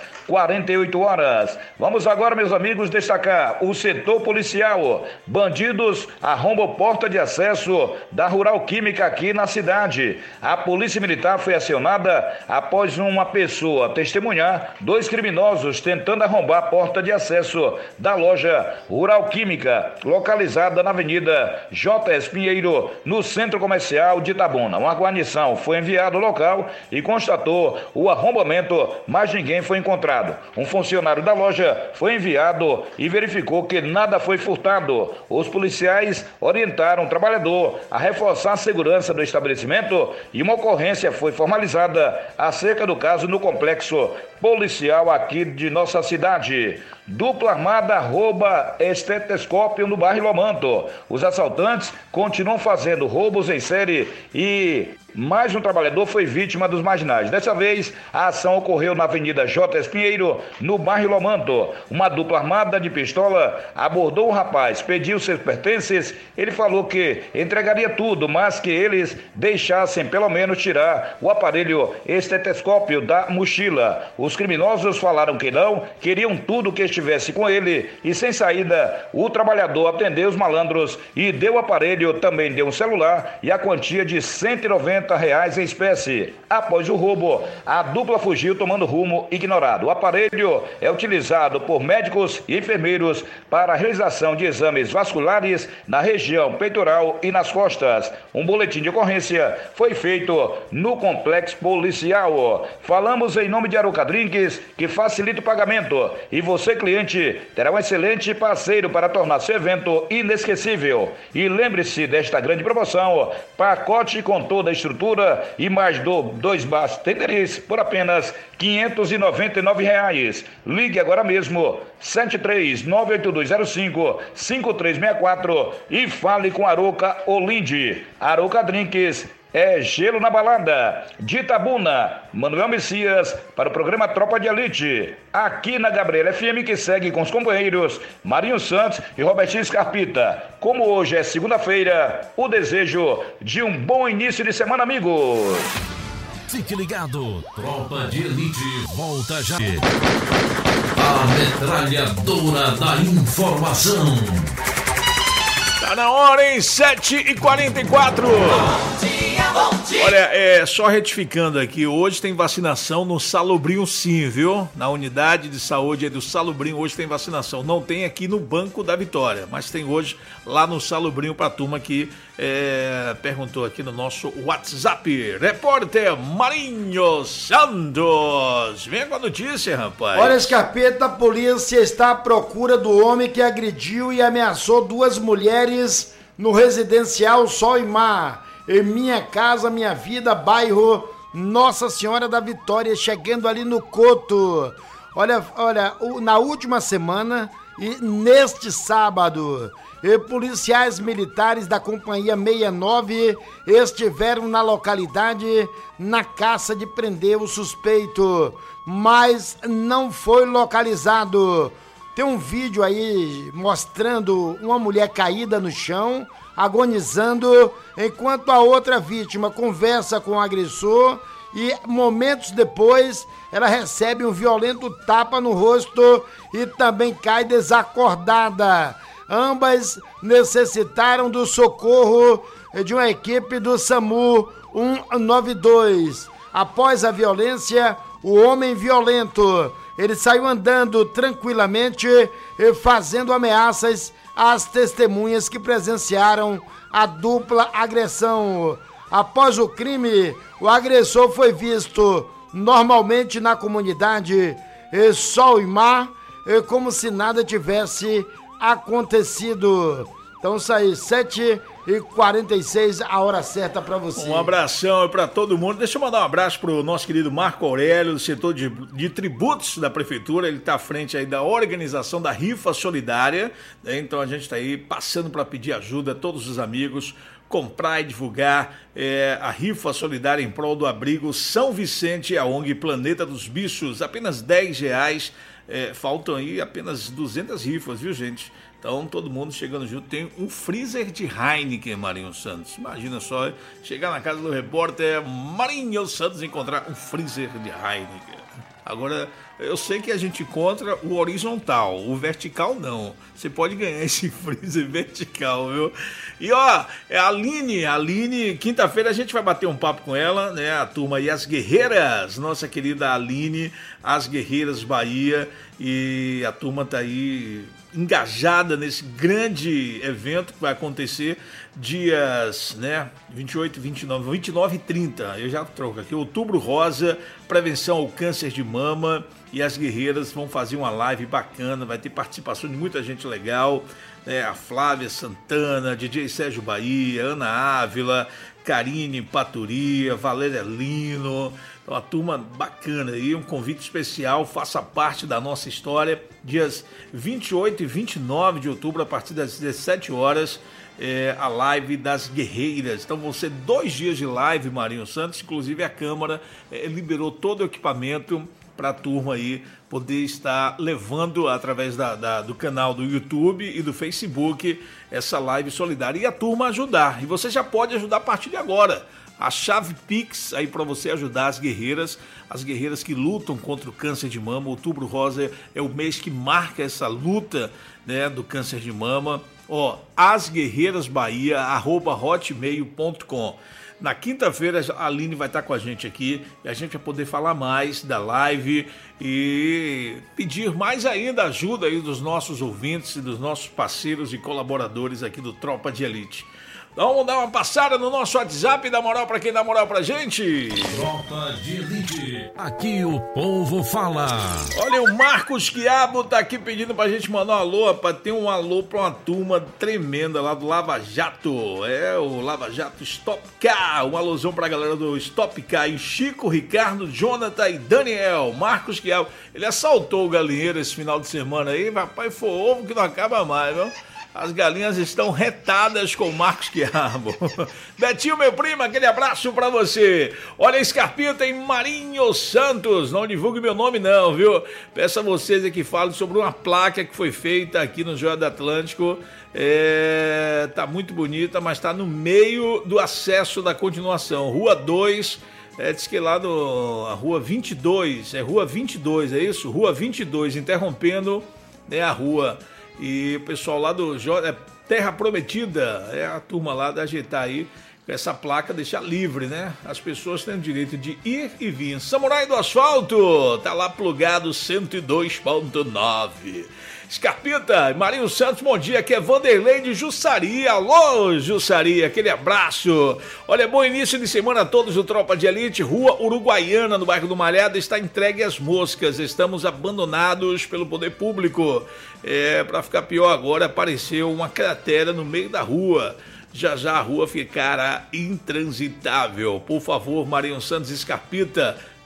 48 horas. Vamos agora, meus amigos, destacar o setor policial. Bandidos arrombam porta de acesso da Rural Química aqui na cidade. A Polícia Militar foi acionada após uma pessoa testemunhar 2 criminosos tentando arrombar a porta de acesso da loja Rural Química, localizada na Avenida J.S. Pinheiro, no Centro Comercial de Itabuna. Uma guarnição foi enviada ao local e constatou o arrombamento, mas ninguém foi encontrado. Um funcionário da loja foi enviado e verificou que nada foi furtado. Os policiais orientaram o trabalhador a reforçar a segurança do estabelecimento e uma ocorrência foi formalizada acerca do caso no complexo policial aqui de nossa cidade. Dupla armada rouba estetoscópio no bairro Lomanto. Os assaltantes continuam fazendo roubos em série e mais um trabalhador foi vítima dos marginais. Dessa vez, a ação ocorreu na Avenida J.S. Pinheiro, no bairro Lomanto. Uma dupla armada de pistola abordou o rapaz, pediu seus pertences. Ele falou que entregaria tudo, mas que eles deixassem pelo menos tirar o aparelho estetoscópio da mochila. Os criminosos falaram que não, queriam tudo que estivesse com ele e sem saída, o trabalhador atendeu os malandros e deu o aparelho, também deu um celular e a quantia de R$190 em espécie. Após o roubo, a dupla fugiu tomando rumo ignorado. O aparelho é utilizado por médicos e enfermeiros para a realização de exames vasculares na região peitoral e nas costas. Um boletim de ocorrência foi feito no complexo policial. Falamos em nome de Arouca Drinks, que facilita o pagamento, e você, cliente, terá um excelente parceiro para tornar seu evento inesquecível. E lembre-se desta grande promoção: pacote com toda a estrutura e mais 2 batenders por apenas R$ 599. Ligue agora mesmo, 73-98205-5364 e fale com Arouca Olindi. Arouca Drinks é gelo na balada. De Itabuna, Manuel Messias para o programa Tropa de Elite, aqui na Gabriela FM, que segue com os companheiros Marinho Santos e Robertinho Scarpita. Como hoje é segunda-feira, o desejo de um bom início de semana, amigos. Fique ligado, Tropa de Elite volta já. A metralhadora da informação. Tá na hora, hein? 7h44. Olha, só retificando aqui, hoje tem vacinação no Salobrinho sim, viu? Na unidade de saúde do Salobrinho hoje tem vacinação. Não tem aqui no Banco da Vitória, mas tem hoje lá no Salobrinho pra turma que perguntou aqui no nosso WhatsApp. Repórter Marinho Santos. Vem com a notícia, rapaz. Olha, Scarpeta, a polícia está à procura do homem que agrediu e ameaçou 2 mulheres no residencial Sol e Mar, em Minha Casa Minha Vida, bairro Nossa Senhora da Vitória, chegando ali no Coto. Olha, na última semana e neste sábado, policiais militares da Companhia 69 estiveram na localidade na caça de prender o suspeito, mas não foi localizado. Tem um vídeo aí mostrando uma mulher caída no chão, agonizando, enquanto a outra vítima conversa com o agressor e momentos depois ela recebe um violento tapa no rosto e também cai desacordada. Ambas necessitaram do socorro de uma equipe do SAMU 192. Após a violência, o homem violento, ele saiu andando tranquilamente, fazendo ameaças às testemunhas que presenciaram a dupla agressão. Após o crime, o agressor foi visto normalmente na comunidade Sol e Mar, como se nada tivesse acontecido. Então isso aí, 7h46, a hora certa para você. Um abração para todo mundo. Deixa eu mandar um abraço pro nosso querido Marco Aurélio, do setor de tributos da prefeitura. Ele está à frente aí da organização da rifa solidária, né? Então a gente está aí passando para pedir ajuda a todos os amigos, comprar e divulgar a rifa solidária em prol do abrigo São Vicente e a ONG Planeta dos Bichos. Apenas R$10. Faltam aí apenas 200 rifas, viu, gente? Então, todo mundo chegando junto. Tem um freezer de Heineken, Marinho Santos. Imagina só, chegar na casa do repórter Marinho Santos e encontrar um freezer de Heineken. Agora, eu sei que a gente encontra o horizontal, o vertical não. Você pode ganhar esse freezer vertical, viu? E ó, a Aline, quinta-feira a gente vai bater um papo com ela, né? A turma e as Guerreiras, nossa querida Aline, as Guerreiras Bahia. E a turma tá aí engajada nesse grande evento que vai acontecer dias, né, 28, 29 e 30, eu já troco aqui, Outubro Rosa, prevenção ao câncer de mama, e as guerreiras vão fazer uma live bacana, vai ter participação de muita gente legal, né, a Flávia Santana, DJ Sérgio Bahia, Ana Ávila, Karine Paturia, Valéria Lino. Então, uma turma bacana aí, um convite especial, faça parte da nossa história, dias 28 e 29 de outubro, a partir das 17 horas, a live das guerreiras. Então vão ser 2 dias de live, Marinho Santos, inclusive a Câmara liberou todo o equipamento para a turma aí poder estar levando através do canal do YouTube e do Facebook essa live solidária e a turma ajudar. E você já pode ajudar a partir de agora. A chave Pix aí para você ajudar as guerreiras que lutam contra o câncer de mama. Outubro Rosa é o mês que marca essa luta, né, do câncer de mama. Ó, asguerreirasbahia@hotmail.com. Na quinta-feira a Aline vai estar com a gente aqui e a gente vai poder falar mais da live e pedir mais ainda ajuda aí dos nossos ouvintes e dos nossos parceiros e colaboradores aqui do Tropa de Elite. Então vamos dar uma passada no nosso WhatsApp e dar moral pra quem dá moral pra gente. Tropa de Elite, aqui o povo fala. Olha, o Marcos Quiabo tá aqui pedindo pra gente mandar um alô, rapaz. Tem um alô pra uma turma tremenda lá do Lava Jato. O Lava Jato Stop K. Um alôzão pra galera do Stop K. E Chico, Ricardo, Jonathan e Daniel. Marcos Quiabo. Ele assaltou o galinheiro esse final de semana aí, rapaz. Foi ovo que não acaba mais, viu? As galinhas estão retadas com o Marcos Quiabo. Betinho, meu primo, aquele abraço pra você. Olha, Scarpita em Marinho Santos. Não divulgue meu nome não, viu? Peço a vocês aqui que falem sobre uma placa que foi feita aqui no Joia do Atlântico. Tá muito bonita, mas tá no meio do acesso da continuação. Rua 2, diz que lá a Rua 22. É Rua 22, é isso? Rua 22, interrompendo, né, a rua. E o pessoal lá do Terra Prometida, a turma lá da ajeitar aí com essa placa, deixar livre, né? As pessoas têm o direito de ir e vir. Samurai do Asfalto, tá lá plugado 102.9. Scarpita, Marinho Santos, bom dia, aqui é Vanderlei de Jussari. Alô, Jussari, aquele abraço. Olha, bom início de semana a todos do Tropa de Elite. Rua Uruguaiana, no bairro do Malhado, está entregue às moscas. Estamos abandonados pelo poder público. Para ficar pior agora, apareceu uma cratera no meio da rua. Já a rua ficará intransitável. Por favor, Marinho Santos e Scarpita,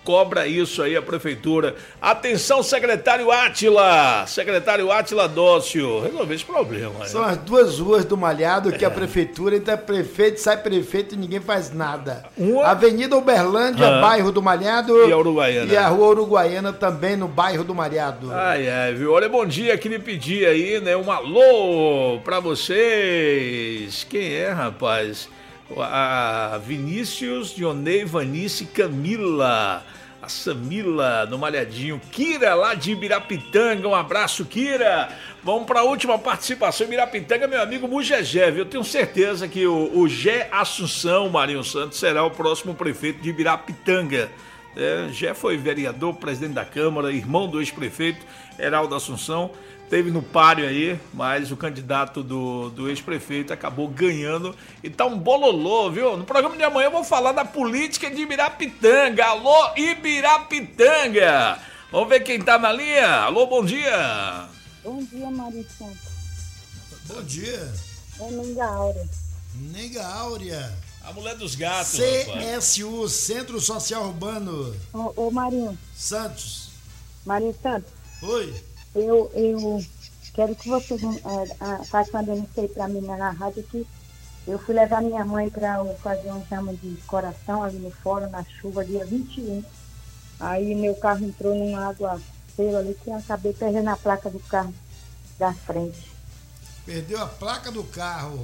cobra isso aí a prefeitura. Atenção, secretário Átila! Secretário Átila Dócio, resolver esse problema. São as duas ruas do Malhado que a prefeitura entra prefeito, sai prefeito e ninguém faz nada. Avenida Uberlândia, bairro do Malhado. E a Uruguaiana. E a Rua Uruguaiana também no bairro do Malhado. Ai, viu? Olha, bom dia, queria pedir aí, né, um alô pra vocês. Quem é, rapaz? A Vinícius, Dionei, Vanice, Camila, a Samila no Malhadinho, Kira lá de Ibirapitanga, um abraço, Kira. Vamos para a última participação em Ibirapitanga, meu amigo Mugegé, viu? Eu tenho certeza que o Gé Assunção Marinho Santos será o próximo prefeito de Ibirapitanga. Gé foi vereador, presidente da Câmara, irmão do ex-prefeito Heraldo Assunção. Teve no páreo aí, mas o candidato do ex-prefeito acabou ganhando e tá um bololô, viu? No programa de amanhã eu vou falar da política de Ibirapitanga. Alô, Ibirapitanga! Vamos ver quem tá na linha. Alô, bom dia! Bom dia, Maria Santos. Bom dia. É Nega Áurea. Nega Áurea. A mulher dos gatos, CSU, rapaz. Centro Social Urbano. Ô, Marinho. Santos. Marinho Santos. Oi. Eu quero que você faça uma denúncia aí pra mim na rádio que eu fui levar minha mãe para fazer um exame de coração ali no fórum, na chuva, dia 21. Aí meu carro entrou numa aguaceiro ali que eu acabei perdendo a placa do carro da frente. Perdeu a placa do carro?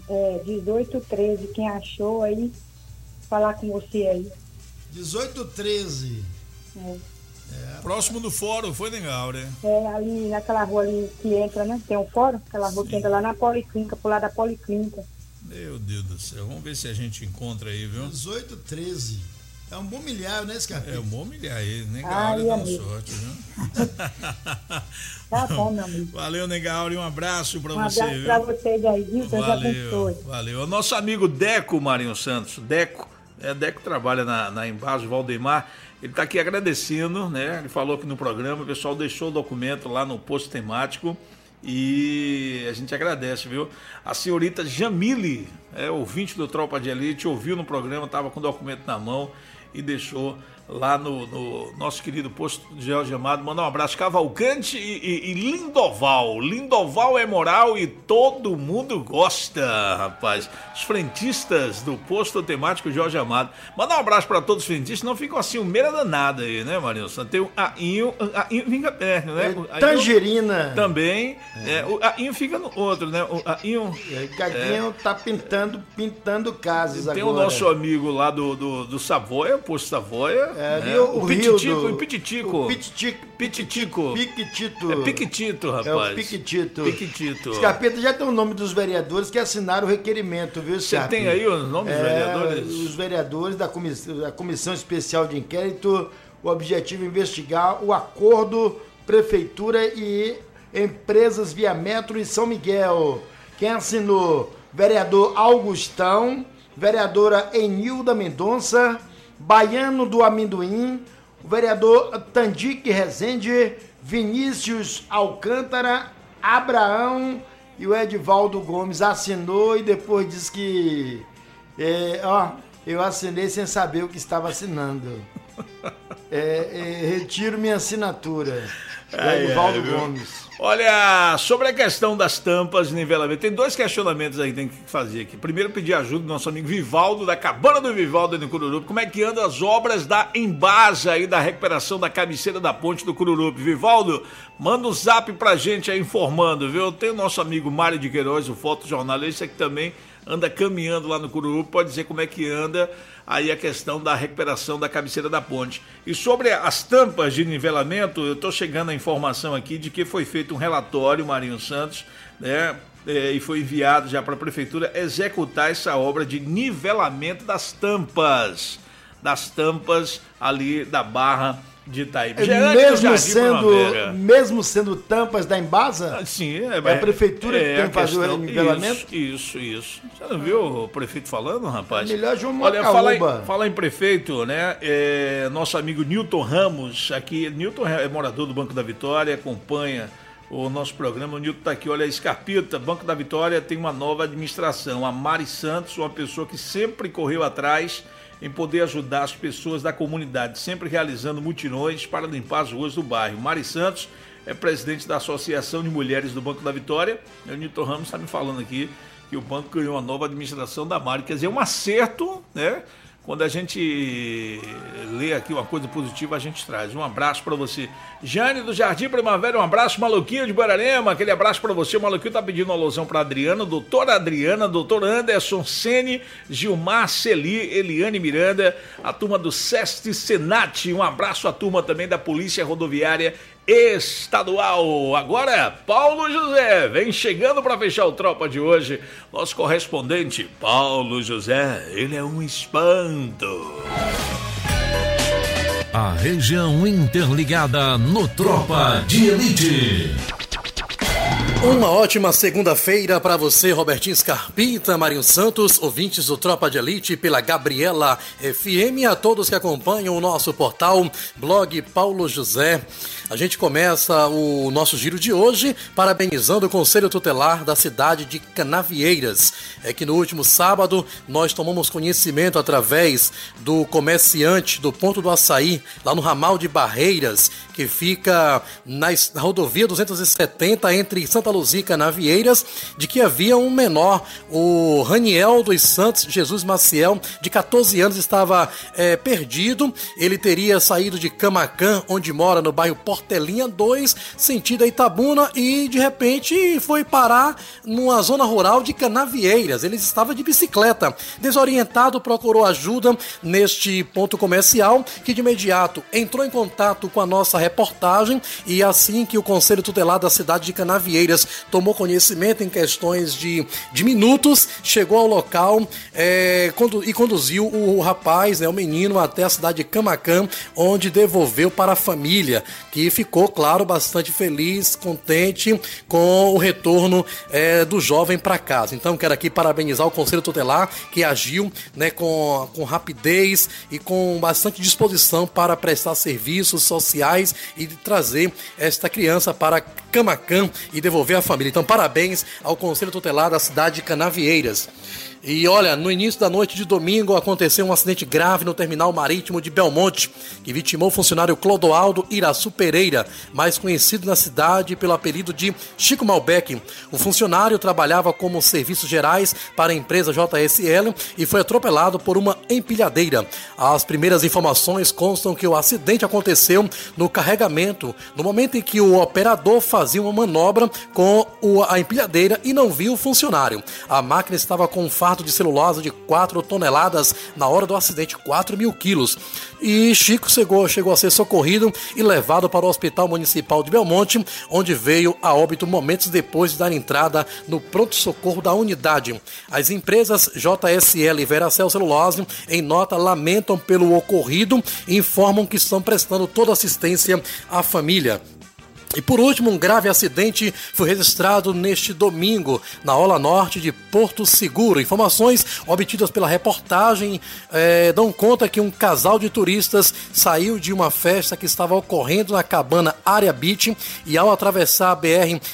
1813, quem achou aí, falar com você aí. 1813. Próximo do fórum, foi legal, né? Ali naquela rua ali que entra, né? Tem um fórum, aquela rua que entra lá na Policlínica, pro lado da Policlínica. Meu Deus do céu, vamos ver se a gente encontra aí, viu? 1813. É um bom milhar, né, Scarpinho? É um bom milhar aí, Negauri dá sorte, viu? Tá bom, meu amigo. Valeu, Negauri, um abraço pra você, viu? Um abraço pra vocês aí, viu? Valeu. O nosso amigo Deco, Marinho Santos, Deco trabalha na Embase Valdemar, ele tá aqui agradecendo, né? Ele falou que no programa o pessoal deixou o documento lá no posto temático e a gente agradece, viu? A senhorita Jamile, ouvinte do Tropa de Elite, ouviu no programa, tava com o documento na mão e deixou lá no nosso querido posto de Jorge Amado. Mandar um abraço, Cavalcante e Lindoval. Lindoval é moral e todo mundo gosta, rapaz. Os frentistas do posto temático Jorge Amado. Mandar um abraço para todos os frentistas, não ficam assim, meira danada aí, né, Marinho Santos? Tem o Ainho fica perto, né? Tangerina. Também. O Ainho fica no outro, né? O Ainho. Caguinho tá pintando casas agora. Tem o nosso amigo lá do Savoia, o posto Savoia. O Pititico, o Pititico. Piquitito. Piquitito, rapaz. É o Piquitito. Piquitito. Scarpeta, já tem o nome dos vereadores que assinaram o requerimento, viu, Você tem aí os nomes dos vereadores? Os vereadores da Comissão Especial de Inquérito, o objetivo é investigar o acordo Prefeitura e Empresas Via Metro e São Miguel. Quem assinou? Vereador Augustão, vereadora Enilda Mendonça, Baiano do Amendoim, o vereador Tandique Rezende, Vinícius Alcântara, Abraão e o Edivaldo Gomes. Assinou e depois disse que eu assinei sem saber o que estava assinando. Retiro minha assinatura. Edivaldo Gomes. Olha, sobre a questão das tampas de nivelamento, tem dois questionamentos aí que tem que fazer aqui. Primeiro, pedir ajuda do nosso amigo Vivaldo, da Cabana do Vivaldo no Cururupi. Como é que andam as obras da Embasa aí, da recuperação da cabeceira da ponte do Cururupi? Vivaldo, manda um zap pra gente aí informando, viu? Tem o nosso amigo Mário de Queiroz, o fotojornalista, que também anda caminhando lá no Cururupi, pode dizer como é que anda aí a questão da recuperação da cabeceira da ponte. E sobre as tampas de nivelamento, eu estou chegando a informação aqui de que foi feito um relatório, Marinho Santos, né? E foi enviado já para a Prefeitura executar essa obra de nivelamento das tampas ali da Barra de Itaíba. Mesmo sendo tampas da Embasa? Sim. É a Prefeitura que tem que fazer o nivelamento? Isso. Você não viu o prefeito falando, rapaz? Melhor João Olha, fala em prefeito, né? Nosso amigo Nilton Ramos, aqui, Nilton é morador do Banco da Vitória, acompanha o nosso programa. O Nilton está aqui, olha, Scarpita, Banco da Vitória tem uma nova administração. A Mari Santos, uma pessoa que sempre correu atrás em poder ajudar as pessoas da comunidade, sempre realizando mutirões para limpar as ruas do bairro. Mari Santos é presidente da Associação de Mulheres do Banco da Vitória. O Nilton Ramos está me falando aqui que o banco ganhou uma nova administração da Mari. Quer dizer, um acerto, né? Quando a gente lê aqui uma coisa positiva, a gente traz. Um abraço para você. Jane do Jardim Primavera, um abraço. Maluquinho de Guararema, aquele abraço para você. O Maluquinho tá pedindo uma alusão para Adriana, doutora Adriana, doutor Anderson, Sene, Gilmar, Celi, Eliane Miranda, a turma do SEST Senat. Um abraço à turma também da Polícia Rodoviária Estadual. Agora, Paulo José vem chegando para fechar o Tropa de hoje. Nosso correspondente, Paulo José, ele é um espanto. A região interligada no Tropa de Elite. Uma ótima segunda-feira para você, Robertinho Scarpita, Marinho Santos, ouvintes do Tropa de Elite pela Gabriela FM, a todos que acompanham o nosso portal Blog Paulo José. A gente começa o nosso giro de hoje parabenizando o Conselho Tutelar da cidade de Canavieiras. É que no último sábado nós tomamos conhecimento através do comerciante do Ponto do Açaí, lá no ramal de Barreiras, que fica na rodovia 270 entre Santa Luzia e Canavieiras, de que havia um menor, o Raniel dos Santos Jesus Maciel, de 14 anos, estava perdido. Ele teria saído de Camacan, onde mora no bairro Portelinha 2, sentido a Itabuna, e de repente foi parar numa zona rural de Canavieiras. Ele estava de bicicleta. Desorientado, procurou ajuda neste ponto comercial, que de imediato entrou em contato com a nossa reportagem, e assim que o Conselho Tutelar da cidade de Canavieiras tomou conhecimento em questões de minutos, chegou ao local e conduziu o rapaz, o menino, até a cidade de Camacan, onde devolveu para a família, que ficou, claro, bastante feliz, contente com o retorno do jovem para casa. Então quero aqui parabenizar o Conselho Tutelar, que agiu com rapidez e com bastante disposição para prestar serviços sociais e trazer esta criança para Camacan e devolver a família. Então parabéns ao Conselho Tutelar da cidade de Canavieiras. E olha, no início da noite de domingo aconteceu um acidente grave no terminal marítimo de Belmonte, que vitimou o funcionário Clodoaldo Iraçu Pereira, mais conhecido na cidade pelo apelido de Chico Malbec. O funcionário trabalhava como serviços gerais para a empresa JSL e foi atropelado por uma empilhadeira. As primeiras informações constam que o acidente aconteceu no carregamento, no momento em que o operador fazia uma manobra com a empilhadeira e não viu o funcionário. A máquina estava com um fardo de celulose de 4 toneladas na hora do acidente, 4.000 quilos. E Chico chegou a ser socorrido e levado para o Hospital Municipal de Belmonte, onde veio a óbito momentos depois de dar entrada no pronto-socorro da unidade. As empresas JSL e Veracel Celulose, em nota, lamentam pelo ocorrido e informam que estão prestando toda assistência à família. E por último, um grave acidente foi registrado neste domingo na orla norte de Porto Seguro. Informações obtidas pela reportagem dão conta que um casal de turistas saiu de uma festa que estava ocorrendo na cabana Área Beach e ao atravessar a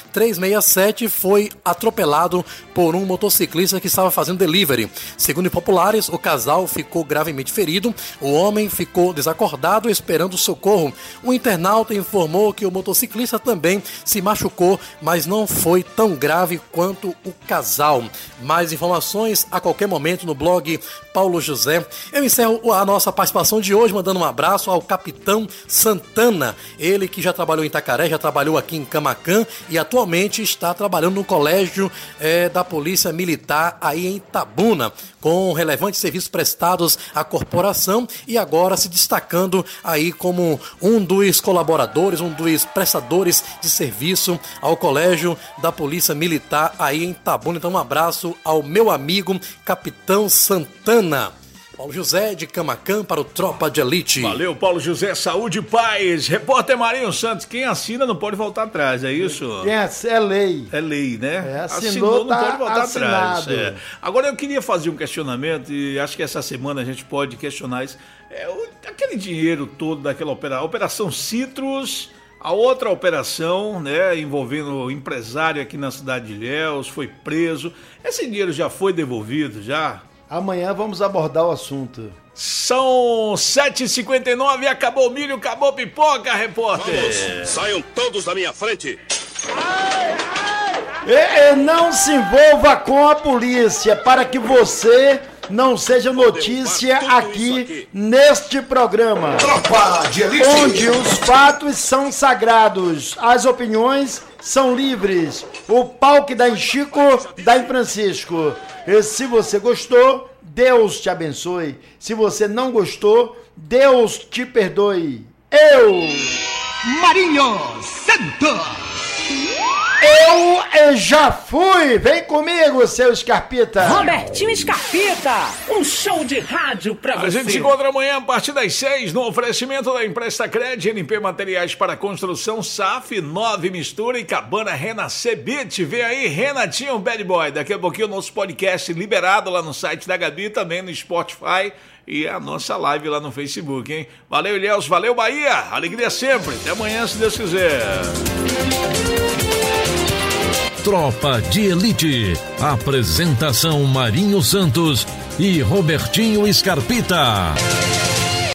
BR-367 foi atropelado por um motociclista que estava fazendo delivery. Segundo populares, o casal ficou gravemente ferido, o homem ficou desacordado esperando socorro. O internauta informou que o motociclista também se machucou, mas não foi tão grave quanto o casal. Mais informações a qualquer momento no blog Paulo José. Eu encerro a nossa participação de hoje mandando um abraço ao Capitão Santana, ele que já trabalhou em Itacaré, já trabalhou aqui em Camacan e atualmente está trabalhando no colégio da Polícia Militar aí em Itabuna, com relevantes serviços prestados à corporação e agora se destacando aí como um dos colaboradores, um dos prestadores de serviço ao Colégio da Polícia Militar aí em Itabuna. Então um abraço ao meu amigo Capitão Santana. Paulo José de Camacan para o Tropa de Elite. Valeu, Paulo José, saúde e paz. Repórter Marinho Santos, quem assina não pode voltar atrás, é isso? É lei. É lei, né? Assinou, não pode voltar assinado. atrás. Agora eu queria fazer um questionamento e acho que essa semana a gente pode questionar isso. Aquele dinheiro todo daquela Operação Citrus, a outra operação, né, envolvendo o empresário aqui na cidade de Ilhéus, foi preso. Esse dinheiro já foi devolvido, já? Amanhã vamos abordar o assunto. São 7h59, acabou o milho, acabou a pipoca, repórter. Vamos, saiam todos da minha frente. Não se envolva com a polícia para que você não seja notícia aqui neste programa. Tropa de Elite. Onde os fatos são sagrados, as opiniões são livres. O pau que dá em Chico, dá em Francisco. E se você gostou, Deus te abençoe. Se você não gostou, Deus te perdoe. Marinho Santos. Eu já fui. Vem comigo, seu Scarpita. Robertinho Scarpita, um show de rádio pra você. A gente se encontra amanhã a partir das 6 no oferecimento da Empresta Cred, NP Materiais para Construção, SAF, 9 Mistura e Cabana Renascer Beat. Vem aí, Renatinho Bad Boy. Daqui a pouquinho o nosso podcast liberado lá no site da Gabi, também no Spotify e a nossa live lá no Facebook, hein? Valeu, Ilhéus, valeu, Bahia. Alegria sempre. Até amanhã, se Deus quiser. Tropa de Elite. Apresentação Marinho Santos e Robertinho Scarpita.